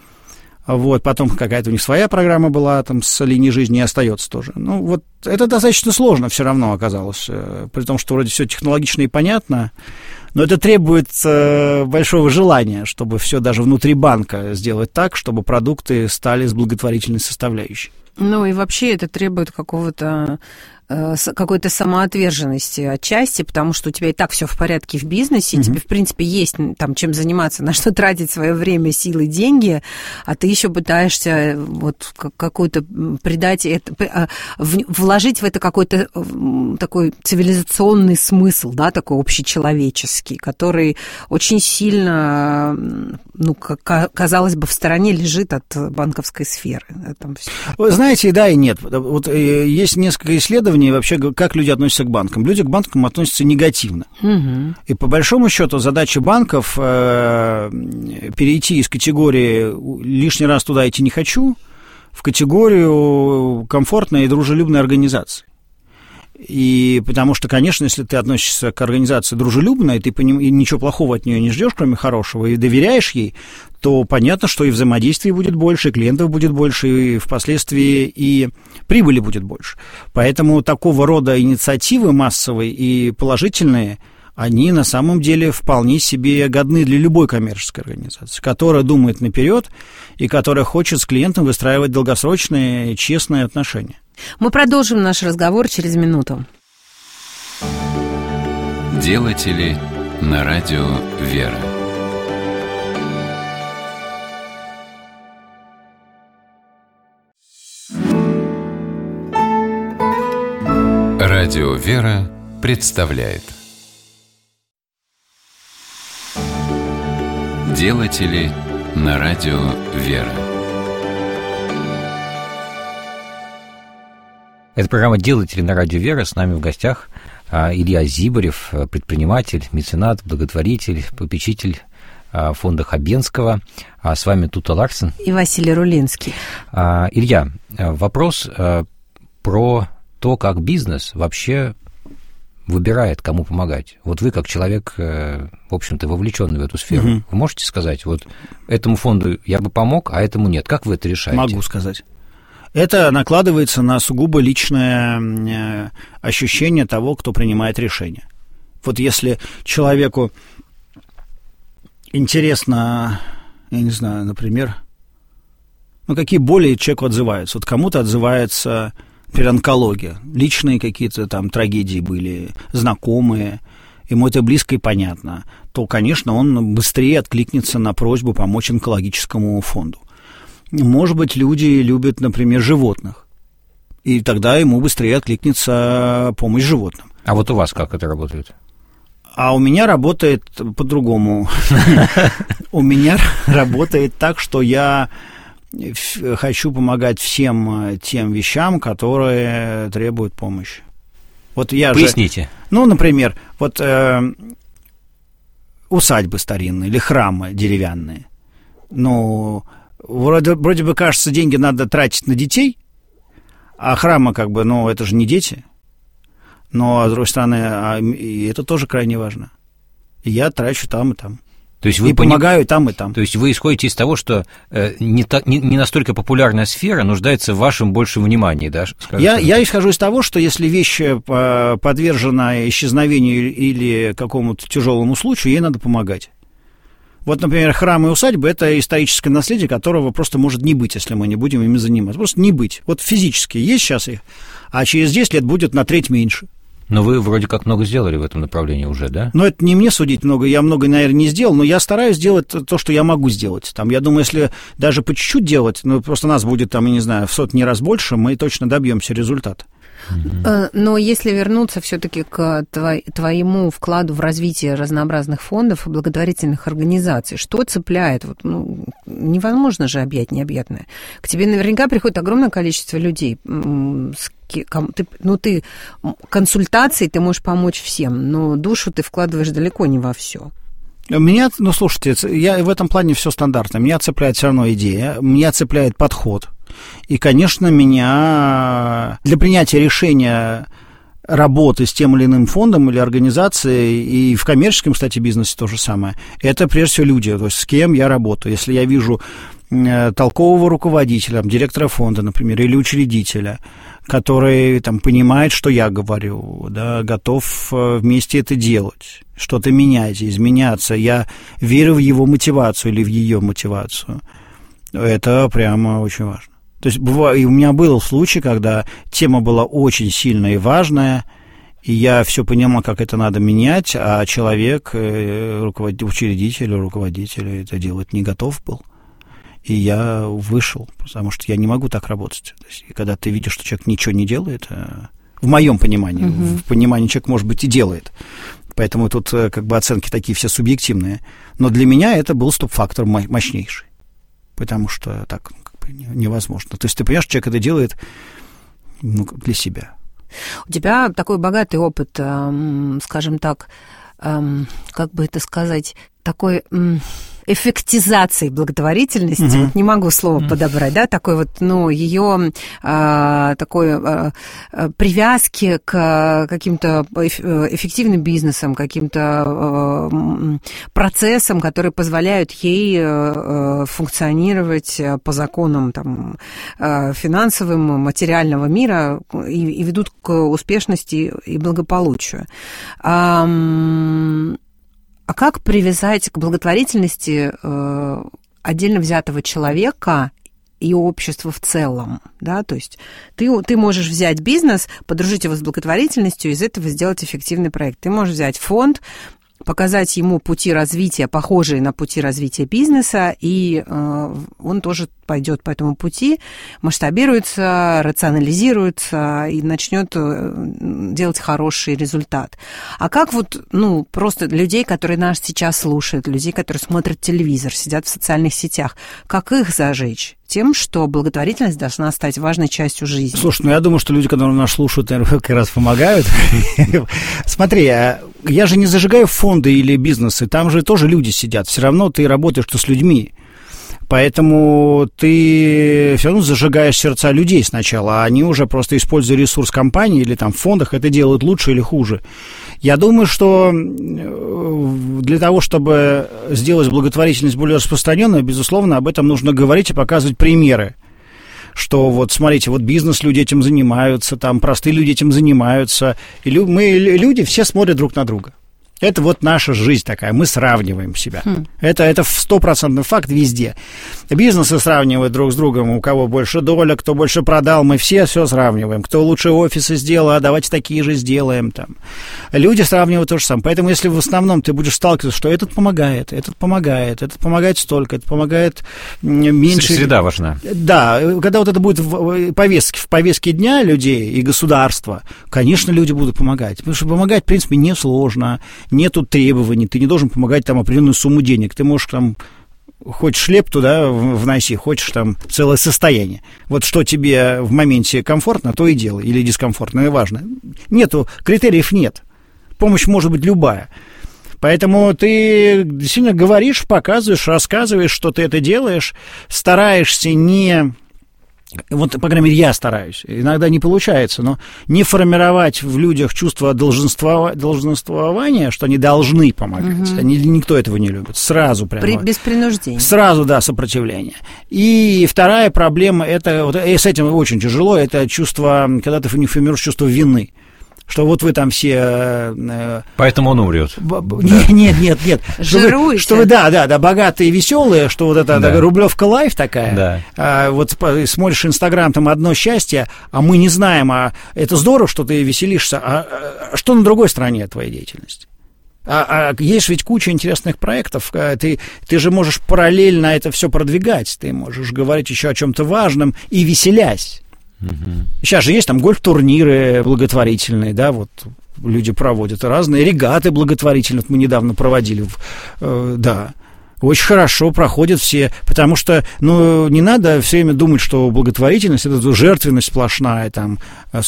Потом какая-то у них своя программа была, там с линии жизни и остается тоже. Это достаточно сложно все равно оказалось, при том, что вроде все технологично и понятно, но это требует большого желания, чтобы все даже внутри банка сделать так, чтобы продукты стали с благотворительной составляющей. И вообще это требует какой-то самоотверженности отчасти, потому что у тебя и так все в порядке в бизнесе, тебе, в принципе, есть там чем заниматься, на что тратить свое время, силы, деньги, а ты еще пытаешься какой-то придать это, вложить в это какой-то такой цивилизационный смысл, да, такой общечеловеческий, который очень сильно, казалось бы, в стороне лежит от банковской сферы. Вы знаете, да и нет. Есть несколько исследований вообще, как люди относятся к банкам. Люди к банкам относятся негативно. И по большому счету задача банков перейти из категории «лишний раз туда идти не хочу» в категорию комфортной и дружелюбной организации. И потому что, конечно, если ты относишься к организации дружелюбно, и ты и ничего плохого от нее не ждешь, кроме хорошего, и доверяешь ей, то понятно, что и взаимодействий будет больше, и клиентов будет больше, и впоследствии и прибыли будет больше. Поэтому такого рода инициативы массовые и положительные, они на самом деле вполне себе годны для любой коммерческой организации, которая думает наперед и которая хочет с клиентом выстраивать долгосрочные честные отношения. Мы продолжим наш разговор через минуту. Делатели на радио «Вера». Радио «Вера» представляет Делатели на радио «Вера». Это программа «Делатели на радио «Вера». С нами в гостях Илья Зибарев, предприниматель, меценат, благотворитель, попечитель фонда Хабенского. С вами Тута Ларсен и Василий Рулинский. Илья, вопрос про то, как бизнес вообще выбирает, кому помогать. Вы, как человек, в общем-то, вовлеченный в эту сферу, вы можете сказать, этому фонду я бы помог, а этому нет. Как вы это решаете? Могу сказать. Это накладывается на сугубо личное ощущение того, кто принимает решение. Если человеку интересно, я не знаю, например, какие боли человеку отзываются. Кому-то отзывается, например, онкология, личные какие-то там трагедии были, знакомые, ему это близко и понятно, то, конечно, он быстрее откликнется на просьбу помочь онкологическому фонду. Может быть, люди любят, например, животных, и тогда ему быстрее откликнется помощь животным. А вот у вас как это работает? А у меня работает по-другому. У меня работает так, что я хочу помогать всем тем вещам, которые требуют помощи. Вот я Поясните. Например, вот усадьбы старинные или храмы деревянные. Вроде бы кажется, деньги надо тратить на детей, а храмы это же не дети. Но, с другой стороны, и это тоже крайне важно. И я трачу там и там. То есть вы помогаю там и там. То есть вы исходите из того, что не настолько популярная сфера нуждается в вашем большем внимании, да? Я исхожу из того, что если вещь подвержена исчезновению или какому-то тяжелому случаю, ей надо помогать. Вот, например, храмы и усадьбы – это историческое наследие, которого просто может не быть, если мы не будем ими заниматься. Просто не быть. Вот физически есть сейчас их, а через 10 лет будет на треть меньше. Но вы вроде как много сделали в этом направлении уже, да? Это не мне судить много, я много, наверное, не сделал, но я стараюсь делать то, что я могу сделать. Я думаю, если даже по чуть-чуть делать, просто нас будет, я не знаю, в сотни раз больше, мы точно добьемся результата. Но если вернуться все-таки к твоему вкладу в развитие разнообразных фондов и благотворительных организаций, что цепляет? Невозможно же объять необъятное. К тебе наверняка приходит огромное количество людей. Ты консультацией ты можешь помочь всем, но душу ты вкладываешь далеко не во все. Меня, слушайте, я в этом плане все стандартно. Меня цепляет все равно идея, меня цепляет подход. И, конечно, меня для принятия решения работы с тем или иным фондом или организацией, и в коммерческом, кстати, бизнесе то же самое, это прежде всего люди, то есть с кем я работаю. Если я вижу толкового руководителя, директора фонда, например, или учредителя, который понимает, что я говорю, да, готов вместе это делать, что-то менять, изменяться, я верю в его мотивацию или в ее мотивацию, это прямо очень важно. То есть и у меня был случай, когда тема была очень сильная и важная, и я все понимал, как это надо менять, а человек, учредитель, руководитель это делать не готов был. И я вышел, потому что я не могу так работать. То есть, когда ты видишь, что человек ничего не делает, в моем понимании, в понимании человек, может быть, и делает. Поэтому тут оценки такие все субъективные. Но для меня это был стоп-фактор мощнейший. Потому что так невозможно. То есть ты понимаешь, человек это делает для себя. У тебя такой богатый опыт, скажем так, как бы это сказать, такой эффектизации благотворительности, не могу слово подобрать, да, такой ее такой привязки к каким-то эффективным бизнесам, каким-то процессам, которые позволяют ей функционировать по законам финансовым, материального мира и ведут к успешности и благополучию. А как привязать к благотворительности отдельно взятого человека и общество в целом, да, то есть ты можешь взять бизнес, подружить его с благотворительностью, из этого сделать эффективный проект. Ты можешь взять фонд, показать ему пути развития, похожие на пути развития бизнеса, и он тоже пойдет по этому пути, масштабируется, рационализируется и начнет делать хороший результат. А как просто людей, которые нас сейчас слушают, людей, которые смотрят телевизор, сидят в социальных сетях, как их зажечь? Тем, что благотворительность должна стать важной частью жизни. Слушай, я думаю, что люди, которые нас слушают, наверное, как раз помогают. Смотри, я же не зажигаю фонды или бизнесы, там же тоже люди сидят. Все равно ты работаешь с людьми. Поэтому ты все равно зажигаешь сердца людей сначала, а они уже просто, используя ресурс компании или в фондах, это делают лучше или хуже. Я думаю, что для того, чтобы сделать благотворительность более распространенной, безусловно, об этом нужно говорить и показывать примеры. Что смотрите, бизнес люди этим занимаются, простые люди этим занимаются. И люди все смотрят друг на друга. Это вот наша жизнь такая, мы сравниваем себя. Это стопроцентный факт везде. Бизнесы сравнивают друг с другом, у кого больше доля, кто больше продал, мы все сравниваем. Кто лучше офисы сделал, а давайте такие же сделаем. Там. Люди сравнивают то же самое. Поэтому если в основном ты будешь сталкиваться, что этот помогает столько, это помогает меньше. Среда важна. Да, когда вот это будет в повестке дня людей и государства, конечно, люди будут помогать. Потому что помогать, в принципе, несложно. Нету требований, ты не должен помогать там определенную сумму денег. Ты можешь там, хочешь хлеб туда вноси, хочешь там целое состояние. Вот что тебе в моменте комфортно, то и делай, или дискомфортно, и важно. Нету, критериев нет. Помощь может быть любая. Поэтому ты действительно говоришь, показываешь, рассказываешь, что ты это делаешь, стараешься не... Вот, по крайней мере, я стараюсь. Иногда не получается, но не формировать в людях чувство долженствования, что они должны помогать. Никто этого не любит. Сразу прямо. Без принуждения. Сразу, да, сопротивление. И вторая проблема, это, вот, и с этим очень тяжело, это чувство, когда ты не формируешь чувство вины. Что вот вы там все... Поэтому он умрет. Нет. Жируете. Что вы, да, богатые и веселые, что вот это рублевка лайф такая. Да. Вот смотришь Инстаграм, там одно счастье, а мы не знаем, а это здорово, что ты веселишься, а что на другой стороне твоей деятельности? А есть ведь куча интересных проектов, ты же можешь параллельно это все продвигать, ты можешь говорить еще о чем-то важном и веселясь. Сейчас же есть там гольф-турниры благотворительные, да, вот люди проводят разные регаты благотворительные, вот мы недавно проводили, да, очень хорошо проходят все, потому что, не надо все время думать, что благотворительность — это жертвенность сплошная, там,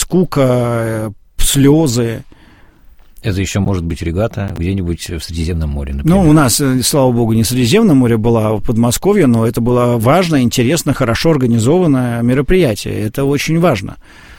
скука, слезы. Это еще может быть регата где-нибудь в Средиземном море, например. У нас, слава богу, не в Средиземном море была, а в Подмосковье, но это было важное, интересно, хорошо организованное мероприятие. Это очень важно.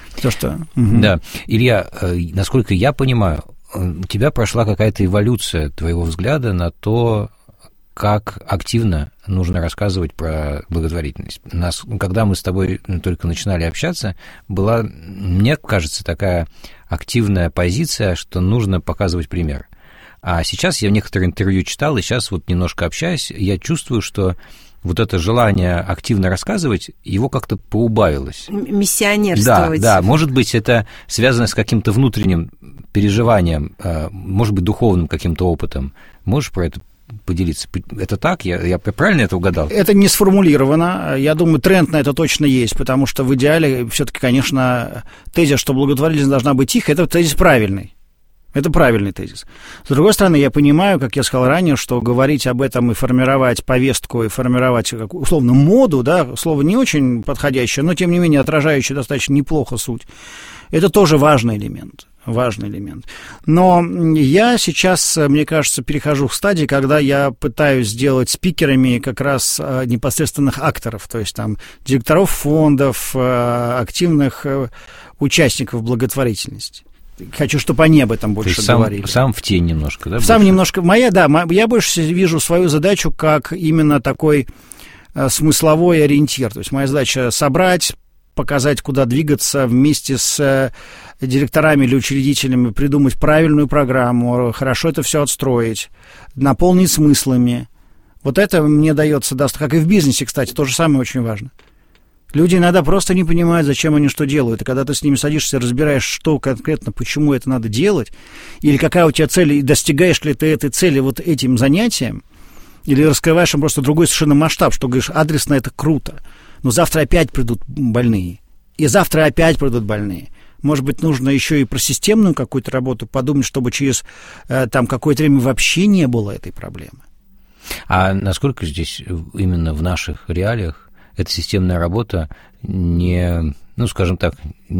Да. Илья, насколько я понимаю, у тебя прошла какая-то эволюция твоего взгляда на то, как активно нужно рассказывать про благотворительность. Когда мы с тобой только начинали общаться, была, мне кажется, такая активная позиция, что нужно показывать пример. А сейчас я некоторые интервью читал, и сейчас вот немножко общаюсь, я чувствую, что вот это желание активно рассказывать, его как-то поубавилось. Миссионерствовать. Да, может быть, это связано с каким-то внутренним переживанием, может быть, духовным каким-то опытом. Можешь про это поделиться? Это так? Я правильно это угадал? Это не сформулировано. Я думаю, тренд на это точно есть, потому что в идеале все-таки, конечно, тезис, что благотворительность должна быть тихой, это тезис правильный. Это правильный тезис. С другой стороны, я понимаю, как я сказал ранее, что говорить об этом и формировать повестку, и формировать, условно, моду, да, слово не очень подходящее, но, тем не менее, отражающее достаточно неплохо суть, это тоже важный элемент. Но я сейчас, мне кажется, перехожу в стадию, когда я пытаюсь сделать спикерами как раз непосредственных акторов, то есть там директоров фондов, активных участников благотворительности. Хочу, чтобы они об этом больше говорили. Сам в тень немножко, да? Сам немножко. Я больше вижу свою задачу как именно такой смысловой ориентир. То есть моя задача собрать, показать, куда двигаться, вместе с директорами или учредителями придумать правильную программу, хорошо это все отстроить, наполнить смыслами. Вот это мне дается, как и в бизнесе, кстати, то же самое очень важно. Люди иногда просто не понимают, зачем они что делают. И когда ты с ними садишься, разбираешь, что конкретно, почему это надо делать, или какая у тебя цель, и достигаешь ли ты этой цели вот этим занятием, или раскрываешь им просто другой совершенно масштаб, что говоришь, адресно это круто, но завтра опять придут больные, и завтра опять придут больные. Может быть, нужно еще и про системную какую-то работу подумать, чтобы через там какое-то время вообще не было этой проблемы. А насколько здесь именно в наших реалиях эта системная работа не, скажем так,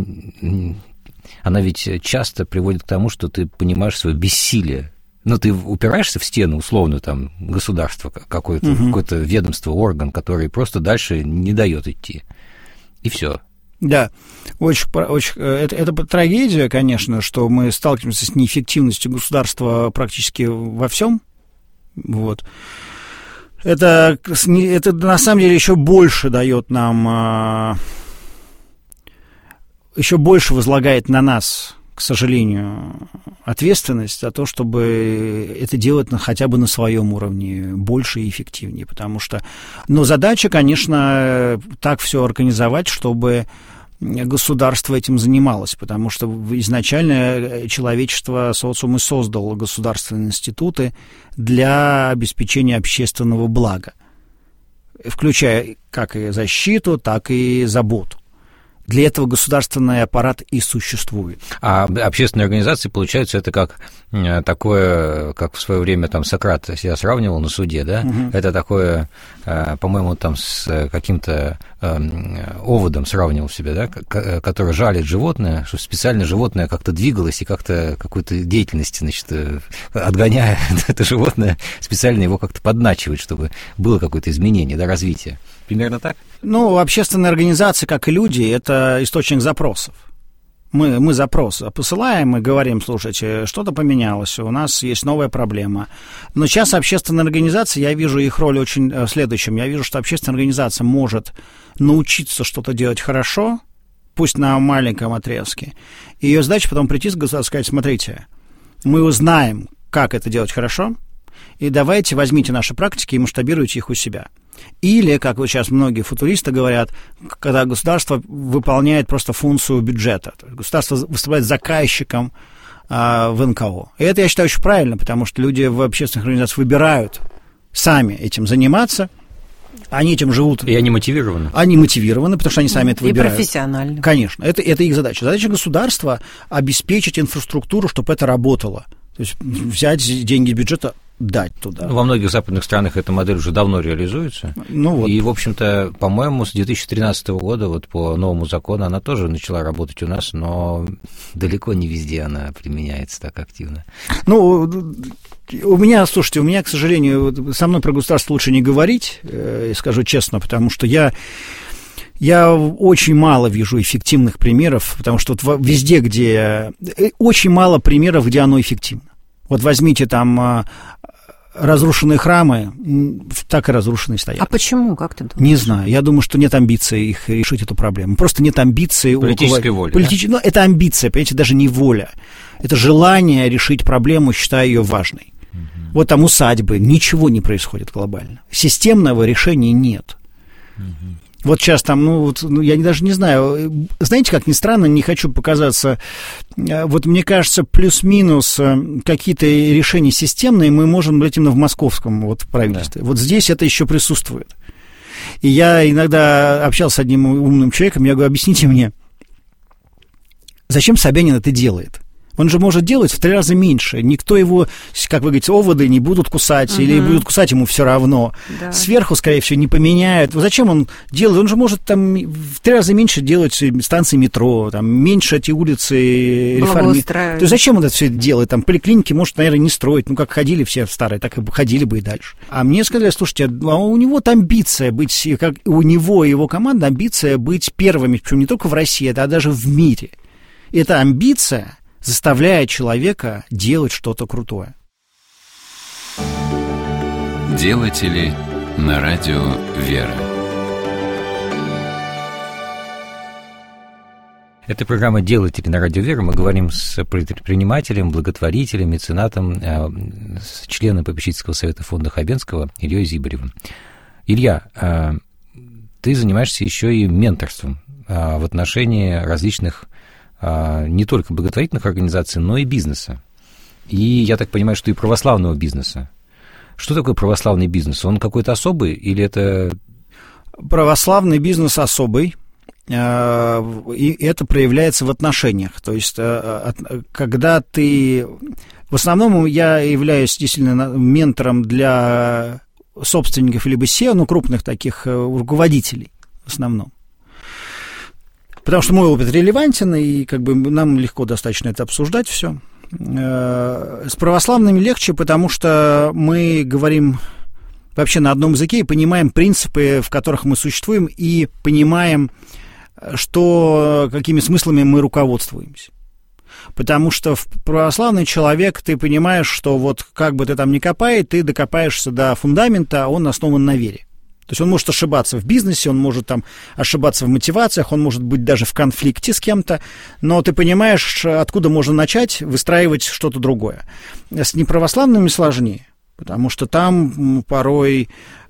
она ведь часто приводит к тому, что ты понимаешь свое бессилие. Ты упираешься в стену, условно, там, государство какое-то, какое-то ведомство, орган, который просто дальше не дает идти. И все. Да, это трагедия, конечно, что мы сталкиваемся с неэффективностью государства практически во всем. Вот. Это на самом деле еще больше дает нам, еще больше возлагает на нас, к сожалению, ответственность за то, чтобы это делать хотя бы на своем уровне больше и эффективнее, потому что... Но задача, конечно, так все организовать, чтобы государство этим занималось, потому что изначально человечество, социум и создало государственные институты для обеспечения общественного блага, включая как и защиту, так и заботу. Для этого государственный аппарат и существует. А общественные организации, получается, это как такое, как в свое время там Сократ себя сравнивал на суде, да? Угу. Это такое, по-моему, там с каким-то оводом сравнивал себя, да? Который жалит животное, чтобы специально животное как-то двигалось и как-то какой-то деятельности, значит, отгоняя это животное, специально его как-то подначивать, чтобы было какое-то изменение, да, развитие. Примерно так? Ну, общественные организации, как и люди, это источник запросов. Мы запрос посылаем и говорим, слушайте, что-то поменялось, у нас есть новая проблема. Но сейчас общественные организации, я вижу их роль очень в следующем. Я вижу, что общественная организация может научиться что-то делать хорошо, пусть на маленьком отрезке. И ее задача потом прийти и сказать, смотрите, мы узнаем, как это делать хорошо, и давайте возьмите наши практики и масштабируйте их у себя. Или, как вот сейчас многие футуристы говорят, когда государство выполняет просто функцию бюджета. Государство выступает заказчиком в НКО. И это, я считаю, очень правильно, потому что люди в общественных организациях выбирают сами этим заниматься, они этим живут. И они мотивированы. Они мотивированы, потому что они сами это выбирают. И профессионально. Конечно, это их задача. Задача государства – обеспечить инфраструктуру, чтобы это работало. То есть взять деньги из бюджета, дать туда. Во многих западных странах эта модель уже давно реализуется. Ну, вот. И, в общем-то, по-моему, с 2013 года вот по новому закону она тоже начала работать у нас, но далеко не везде она применяется так активно. Ну, у меня, к сожалению, со мной про государство лучше не говорить, скажу честно, потому что я очень мало вижу эффективных примеров, потому что вот везде, где... Очень мало примеров, где оно эффективно. Вот возьмите там разрушенные храмы, так и разрушенные стоят. А почему, как ты думаешь? Не знаю. Я думаю, что нет амбиции их решить эту проблему. Просто нет амбиции... Политической воли. Да? Ну, это амбиция, понимаете, даже не воля. Это желание решить проблему, считая ее важной. Угу. Вот там усадьбы, ничего не происходит глобально. Системного решения нет. Угу. Вот сейчас там, я даже не знаю, знаете, как ни странно, не хочу показаться, вот мне кажется, плюс-минус какие-то решения системные мы можем брать именно в московском вот правительстве. Да. Вот здесь это еще присутствует. И я иногда общался с одним умным человеком, я говорю, объясните мне, зачем Собянин это делает? Он же может делать в 3 раза меньше. Никто его, как вы говорите, оводы не будут кусать, или будут кусать ему все равно. Да. Сверху, скорее всего, не поменяют. Зачем он делает? Он же может там в 3 раза меньше делать станции метро, там, меньше эти улицы реформировать. То есть зачем он это все делает? Там поликлиники, может, наверное, не строить. Ну, как ходили все старые, так и ходили бы и дальше. А мне сказали, слушайте, а у него амбиция быть, как у него и его команды, амбиция быть первыми, причем не только в России, а даже в мире. И эта амбиция заставляет человека делать что-то крутое. Делатели на радио «Вера». Это программа «Делатели на радио «Вера». Мы говорим с предпринимателем, благотворителем, меценатом, с членом попечительского совета фонда Хабенского Ильей Зибаревым. Илья, ты занимаешься еще и менторством в отношении различных не только благотворительных организаций, но и бизнеса. И я так понимаю, что и православного бизнеса. Что такое православный бизнес? Он какой-то особый или это... Православный бизнес особый, и это проявляется в отношениях. То есть, когда ты... В основном я являюсь действительно ментором для собственников либо SEO, крупных таких руководителей в основном. Потому что мой опыт релевантен, и нам легко достаточно это обсуждать все. С православными легче, потому что мы говорим вообще на одном языке и понимаем принципы, в которых мы существуем, и понимаем, какими смыслами мы руководствуемся. Потому что православный человек, ты понимаешь, что вот как бы ты там ни копай, ты докопаешься до фундамента, он основан на вере. То есть он может ошибаться в бизнесе, он может там ошибаться в мотивациях, он может быть даже в конфликте с кем-то, но ты понимаешь, откуда можно начать выстраивать что-то другое. С неправославными сложнее, потому что там порой,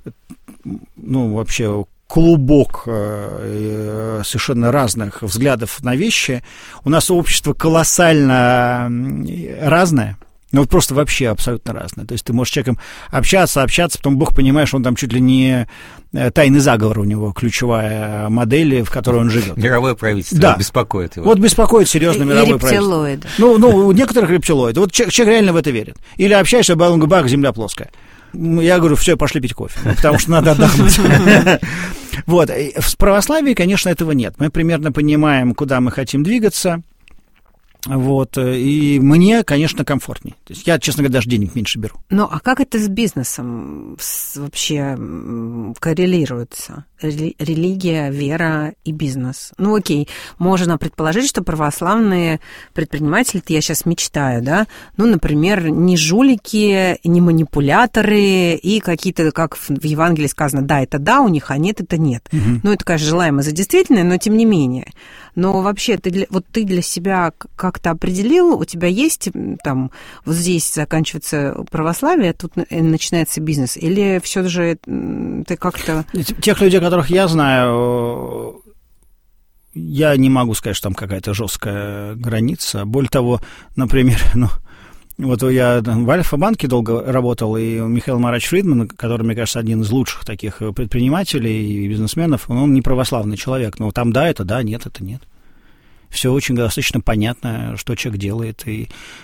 вообще клубок совершенно разных взглядов на вещи. У нас общество колоссально разное. Ну, вот просто вообще абсолютно разное. То есть ты можешь с человеком общаться, потом Бог понимаешь, он там чуть ли не тайный заговор у него, ключевая модель, в которой он живет. Мировое правительство беспокоит его. Вот беспокоит серьезно мировое правительство. И рептилоиды. У некоторых рептилоиды. Вот человек реально в это верит. Или общаешься, он говорит, бах, земля плоская. Я говорю, все, пошли пить кофе, потому что надо отдохнуть. Вот. В православии, конечно, этого нет. Мы примерно понимаем, куда мы хотим двигаться. Вот, и мне, конечно, комфортнее. То есть я, честно говоря, даже денег меньше беру. Ну, а как это с бизнесом вообще коррелируется? Религия, вера и бизнес. Ну, окей, можно предположить, что православные предприниматели, я сейчас мечтаю, да, например, не жулики, не манипуляторы и какие-то, как в Евангелии сказано, да, это да у них, а нет, это нет. Угу. Это, конечно, желаемо за действительное, но тем не менее. Но вообще ты для себя как-то определил, у тебя есть там, вот здесь заканчивается православие, а тут начинается бизнес, или все же ты как-то... Тех людей, которых я знаю, я не могу сказать, что там какая-то жесткая граница. Более того, например, вот я в Альфа-банке долго работал, и Михаил Марач Фридман, который, мне кажется, один из лучших таких предпринимателей и бизнесменов, он не православный человек. Но там да, это да, нет, это нет. Все очень достаточно понятно, что человек делает, и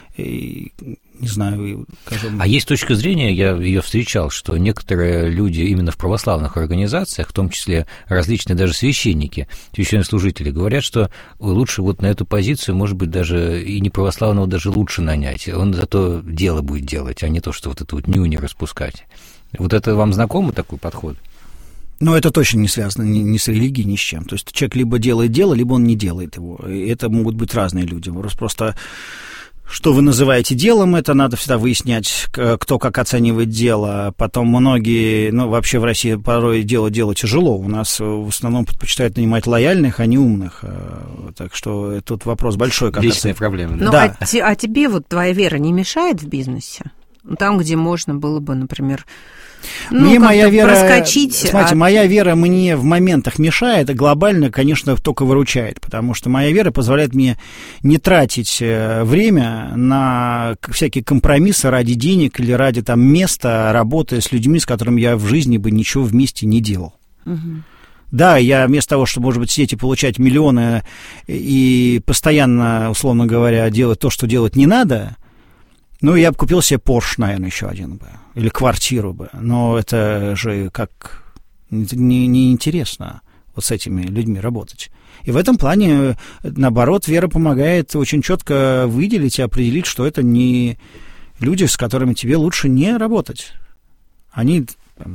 не знаю, скажем... А есть точка зрения, я ее встречал, что некоторые люди именно в православных организациях, в том числе различные даже священники, священнослужители, говорят, что лучше вот на эту позицию, может быть, даже и не православного даже лучше нанять. Он зато дело будет делать, а не то, что вот это вот нюни распускать. Вот это вам знакомый такой подход? Но это точно не связано ни с религией, ни с чем. То есть человек либо делает дело, либо он не делает его. И это могут быть разные люди. Просто что вы называете делом, это надо всегда выяснять, кто как оценивает дело. Потом многие, вообще в России порой дело делать тяжело. У нас в основном предпочитают нанимать лояльных, а не умных. Так что тут вопрос большой. Личная проблема. Да. А тебе вот твоя вера не мешает в бизнесе? Там, где можно было бы, например... Мне моя вера, проскочить. Смотрите, моя вера мне в моментах мешает, а глобально, конечно, только выручает, потому что моя вера позволяет мне не тратить время на всякие компромиссы ради денег или ради места, работая с людьми, с которыми я в жизни бы ничего вместе не делал. Угу. Да, я вместо того, чтобы, может быть, сидеть и получать миллионы и постоянно, условно говоря, делать то, что делать не надо, я бы купил себе Porsche, наверное, еще один бы. Или квартиру бы. Но это же как неинтересно вот с этими людьми работать. И в этом плане, наоборот, вера помогает очень четко выделить и определить, что это не люди, с которыми тебе лучше не работать. Они, я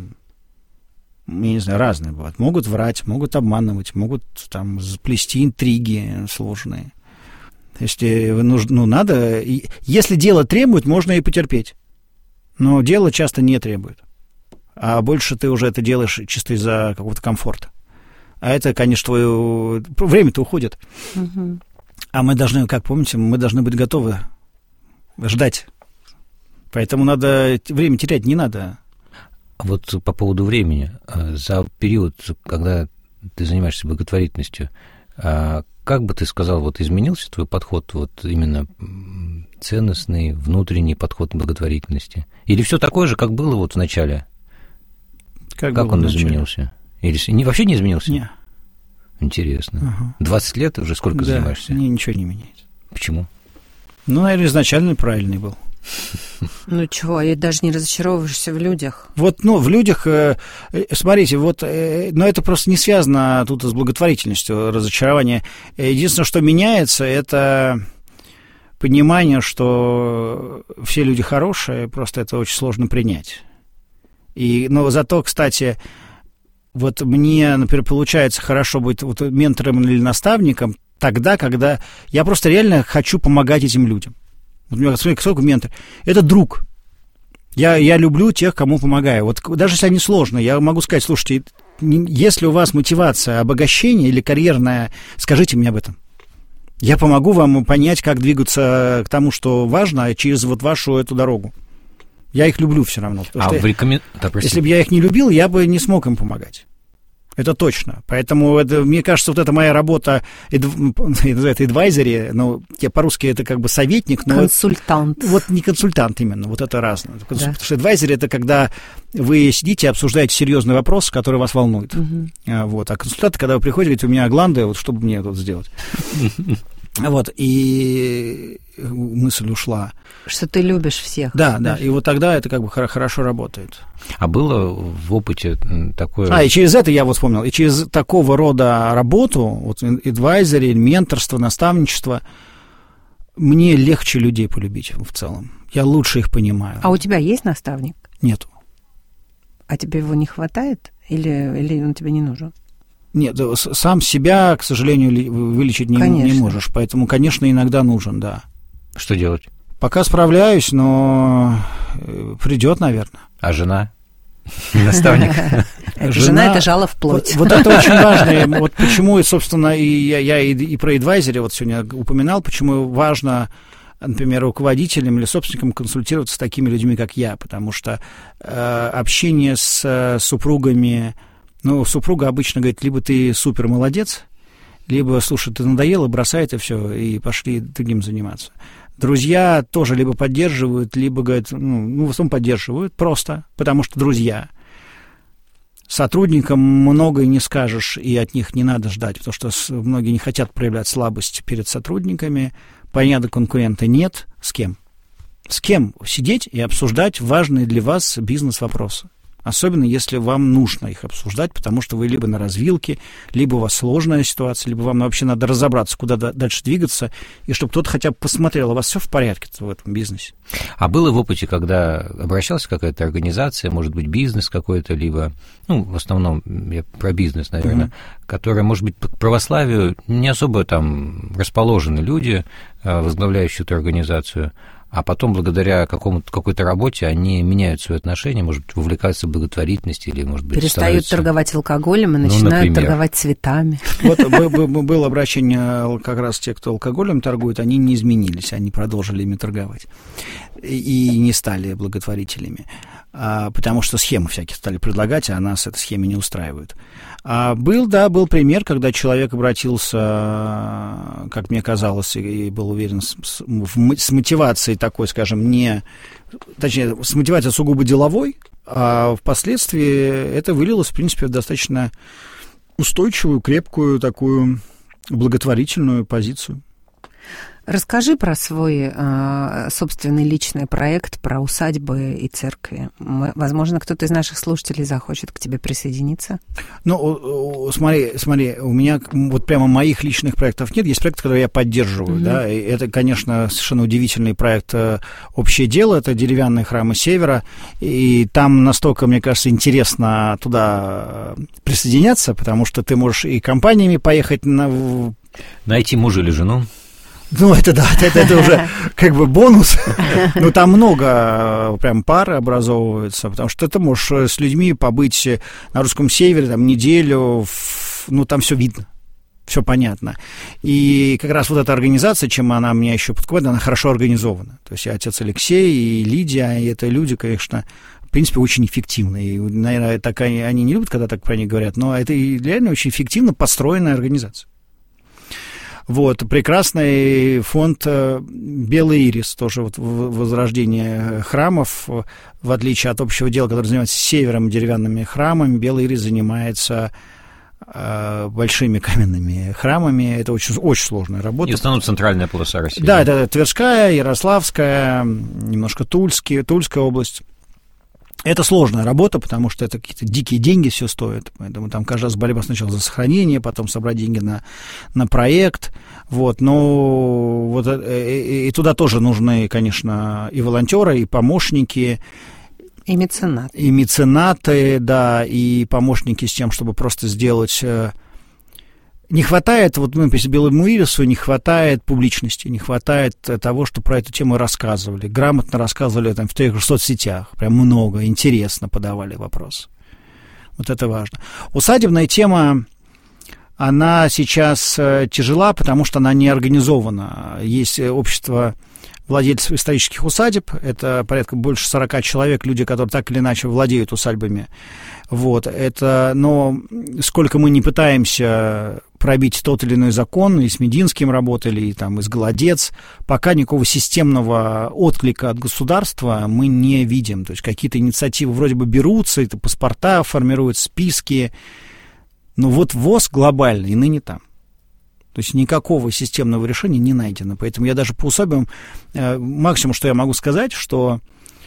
не знаю, разные бывают. Могут врать, могут обманывать, могут плести интриги сложные. Если надо... Если дело требует, можно и потерпеть. Но дело часто не требует. А больше ты уже это делаешь чисто из-за какого-то комфорта. А это, конечно, твое... Время-то уходит. Угу. А мы должны, как помните, мы должны быть готовы ждать. Поэтому надо... Время терять не надо. Вот по поводу времени. За период, когда ты занимаешься благотворительностью, как бы ты сказал, вот изменился твой подход, вот именно ценностный, внутренний подход к благотворительности? Или все такое же, как было вот в начале? Как он изменился? Или вообще не изменился? Нет. Интересно. 20 лет уже сколько занимаешься? Ничего не меняется. Почему? Наверное, изначально правильный был. Чего, и даже не разочаровываешься в людях? В людях, смотрите, но это просто не связано тут с благотворительностью, разочарование. Единственное, что меняется, это понимание, что все люди хорошие, просто это очень сложно принять. Но зато, кстати, мне, например, получается хорошо быть ментором или наставником тогда, когда я просто реально хочу помогать этим людям. Вот у меня сколько ментор. Это друг. Я люблю тех, кому помогаю. Вот даже если они сложные, я могу сказать, слушайте, если у вас мотивация обогащения или карьерная, скажите мне об этом. Я помогу вам понять, как двигаться к тому, что важно, через вот вашу эту дорогу. Я их люблю все равно. Если бы я их не любил, я бы не смог им помогать. Это точно. Поэтому, мне кажется, вот это моя работа, advisory, ну, по-русски это как бы советник. Но консультант. Вот не консультант именно, вот это разное. Да. Потому что advisory — это когда вы сидите и обсуждаете серьезный вопрос, который вас волнует. Вот. А консультант — когда вы приходите, говорите, у меня гланды, вот что бы мне тут сделать? Вот, и мысль ушла. Что ты любишь всех. Да, и вот тогда это как бы хорошо работает. А было в опыте такое... И через это я вот вспомнил, и через такого рода работу, вот advisory, менторство, наставничество, мне легче людей полюбить в целом. Я лучше их понимаю. А у тебя есть наставник? Нету. А тебе его не хватает? Или он тебе не нужен? Нет, сам себя, к сожалению, вылечить не можешь. Поэтому, конечно, иногда нужен, да. Что делать? Пока справляюсь, но придет, наверное. А жена? Наставник? Жена — это жало в плоть. Вот это очень важно. Вот почему, собственно, я и про advisory вот сегодня упоминал, почему важно, например, руководителям или собственникам консультироваться с такими людьми, как я, потому что общение с супругами... Ну, супруга обычно говорит, либо ты супер молодец, либо, слушай, ты надоело, бросай это все и пошли другим заниматься. Друзья тоже либо поддерживают, либо говорят, в основном поддерживают, просто потому что друзья. Сотрудникам многое не скажешь, и от них не надо ждать, потому что многие не хотят проявлять слабость перед сотрудниками, понятно, конкурента нет. С кем? С кем сидеть и обсуждать важные для вас бизнес-вопросы? Особенно, если вам нужно их обсуждать, потому что вы либо на развилке, либо у вас сложная ситуация, либо вам вообще надо разобраться, куда дальше двигаться, и чтобы кто-то хотя бы посмотрел, у вас все в порядке в этом бизнесе. А было в опыте, когда обращалась какая-то организация, может быть, бизнес какой-то, либо, в основном, я про бизнес, наверное, которая, может быть, к православию не особо там расположены люди, возглавляющие эту организацию, а потом, благодаря какой-то работе, они меняют свои отношения, может быть, вовлекаются в благотворительность или, может быть, перестают торговать алкоголем и начинают торговать цветами. Вот было обращение, как раз те, кто алкоголем торгует, они не изменились, они продолжили ими торговать и не стали благотворителями, потому что схемы всякие стали предлагать, а нас эта схема не устраивает. Был пример, когда человек обратился, как мне казалось, и был уверен, с мотивацией такой, скажем, с мотивацией сугубо деловой, а впоследствии это вылилось, в принципе, в достаточно устойчивую, крепкую, такую благотворительную позицию. Расскажи про свой собственный личный проект, про усадьбы и церкви. Возможно, кто-то из наших слушателей захочет к тебе присоединиться. Смотри, у меня вот прямо моих личных проектов нет. Есть проекты, которые я поддерживаю. Да? И это, конечно, совершенно удивительный проект «Общее дело». Это деревянные храмы Севера. И там настолько, мне кажется, интересно туда присоединяться, потому что ты можешь и компаниями поехать найти мужа или жену. Это уже как бы бонус. Но там много прям пар образовывается, потому что ты можешь с людьми побыть на русском севере там неделю, там все видно, все понятно. И как раз вот эта организация, чем она меня еще подкупает, она хорошо организована. То есть и отец Алексей, и Лидия, и это люди, конечно, в принципе, очень эффективные. И, наверное, так они не любят, когда так про них говорят, но это реально очень эффективно построенная организация. Вот, прекрасный фонд «Белый ирис», тоже вот возрождение храмов, в отличие от общего дела, который занимается севером деревянными храмами, «Белый ирис» занимается большими каменными храмами. Это очень, очень сложная работа. И в основном центральная полоса России. Да, это Тверская, Ярославская, немножко Тульская область. Это сложная работа, потому что это какие-то дикие деньги все стоит. Поэтому там каждый раз борьба сначала за сохранение, потом собрать деньги на проект. Вот. Но вот, и туда тоже нужны, конечно, и волонтеры, и помощники. И меценаты. И меценаты, да, и помощники с тем, чтобы просто сделать не хватает, вот мы по белому вирусу, не хватает публичности, не хватает того, что про эту тему рассказывали, грамотно рассказывали там, в тех же соцсетях, прям много, интересно подавали вопросы. Вот это важно. Усадебная тема, она сейчас тяжела, потому что она не организована. Есть общество владельцев исторических усадеб, это порядка больше 40 человек, люди, которые так или иначе владеют усадьбами. Вот, это, но сколько мы не пытаемся пробить тот или иной закон, и с Мединским работали, и там, и с Голодец, пока никакого системного отклика от государства мы не видим. То есть какие-то инициативы вроде бы берутся, это паспорта формируют, списки, но вот ВОС глобальный, и ныне там. То есть никакого системного решения не найдено. Поэтому я даже по усадьбам, максимум, что я могу сказать, что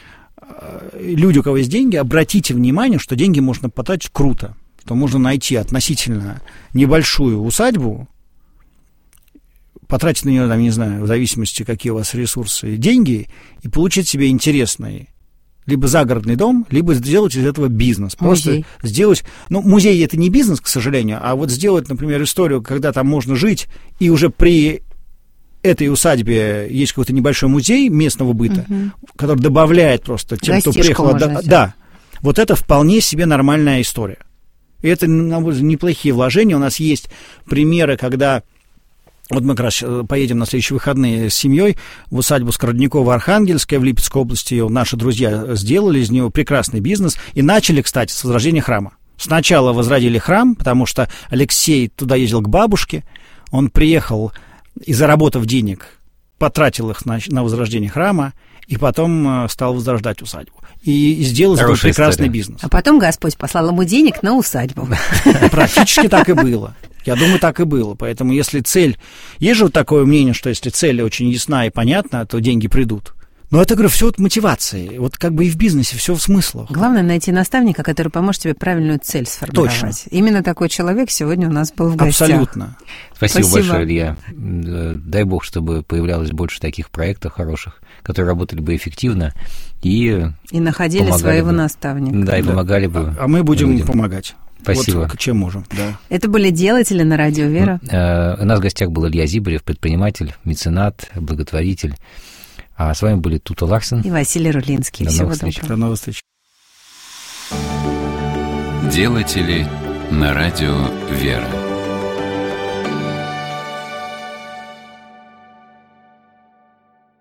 люди, у кого есть деньги, обратите внимание, что деньги можно потратить круто, что можно найти относительно небольшую усадьбу, потратить на нее, там, не знаю, в зависимости, какие у вас ресурсы, деньги, и получить себе интересный либо загородный дом, либо сделать из этого бизнес. Просто сделать... Ну, музей — это не бизнес, к сожалению, а вот сделать, например, историю, когда там можно жить, и уже при этой усадьбе есть какой-то небольшой музей местного быта, который добавляет просто тем, кто приехал... Да, вот это вполне себе нормальная история. И это, на мой взгляд, неплохие вложения. У нас есть примеры, когда... Вот мы как раз поедем на следующие выходные с семьей в усадьбу Скородникова-Архангельская в Липецкой области. Ее наши друзья сделали из него прекрасный бизнес. И начали, кстати, с возрождения храма. Сначала возродили храм, потому что Алексей туда ездил к бабушке. Он приехал и, заработав денег, потратил их на возрождение храма, и потом стал возрождать усадьбу. И сделал из прекрасный бизнес. А потом Господь послал ему денег на усадьбу. Практически так и было. Я думаю, так и было. Поэтому если цель... Есть же вот такое мнение, что если цель очень ясна и понятна, то деньги придут. Но это, говорю, все от мотивации. Вот как бы и в бизнесе все в смыслах. Главное найти наставника, который поможет тебе правильную цель сформировать. Точно. Именно такой человек сегодня у нас был в гостях. Абсолютно. Спасибо большое, Илья. Дай бог, чтобы появлялось больше таких проектов хороших, которые работали бы эффективно и находили своего наставника. Да, и помогали бы. А мы будем людям помогать. Спасибо. Вот чем можем, да. Это были «Делатели» на радио «Вера». У нас в гостях был Илья Зибарев, предприниматель, меценат, благотворитель. А с вами были Тута Ларсен и Василий Рулинский. Всего доброго. До новых встреч. «Делатели» на радио «Вера».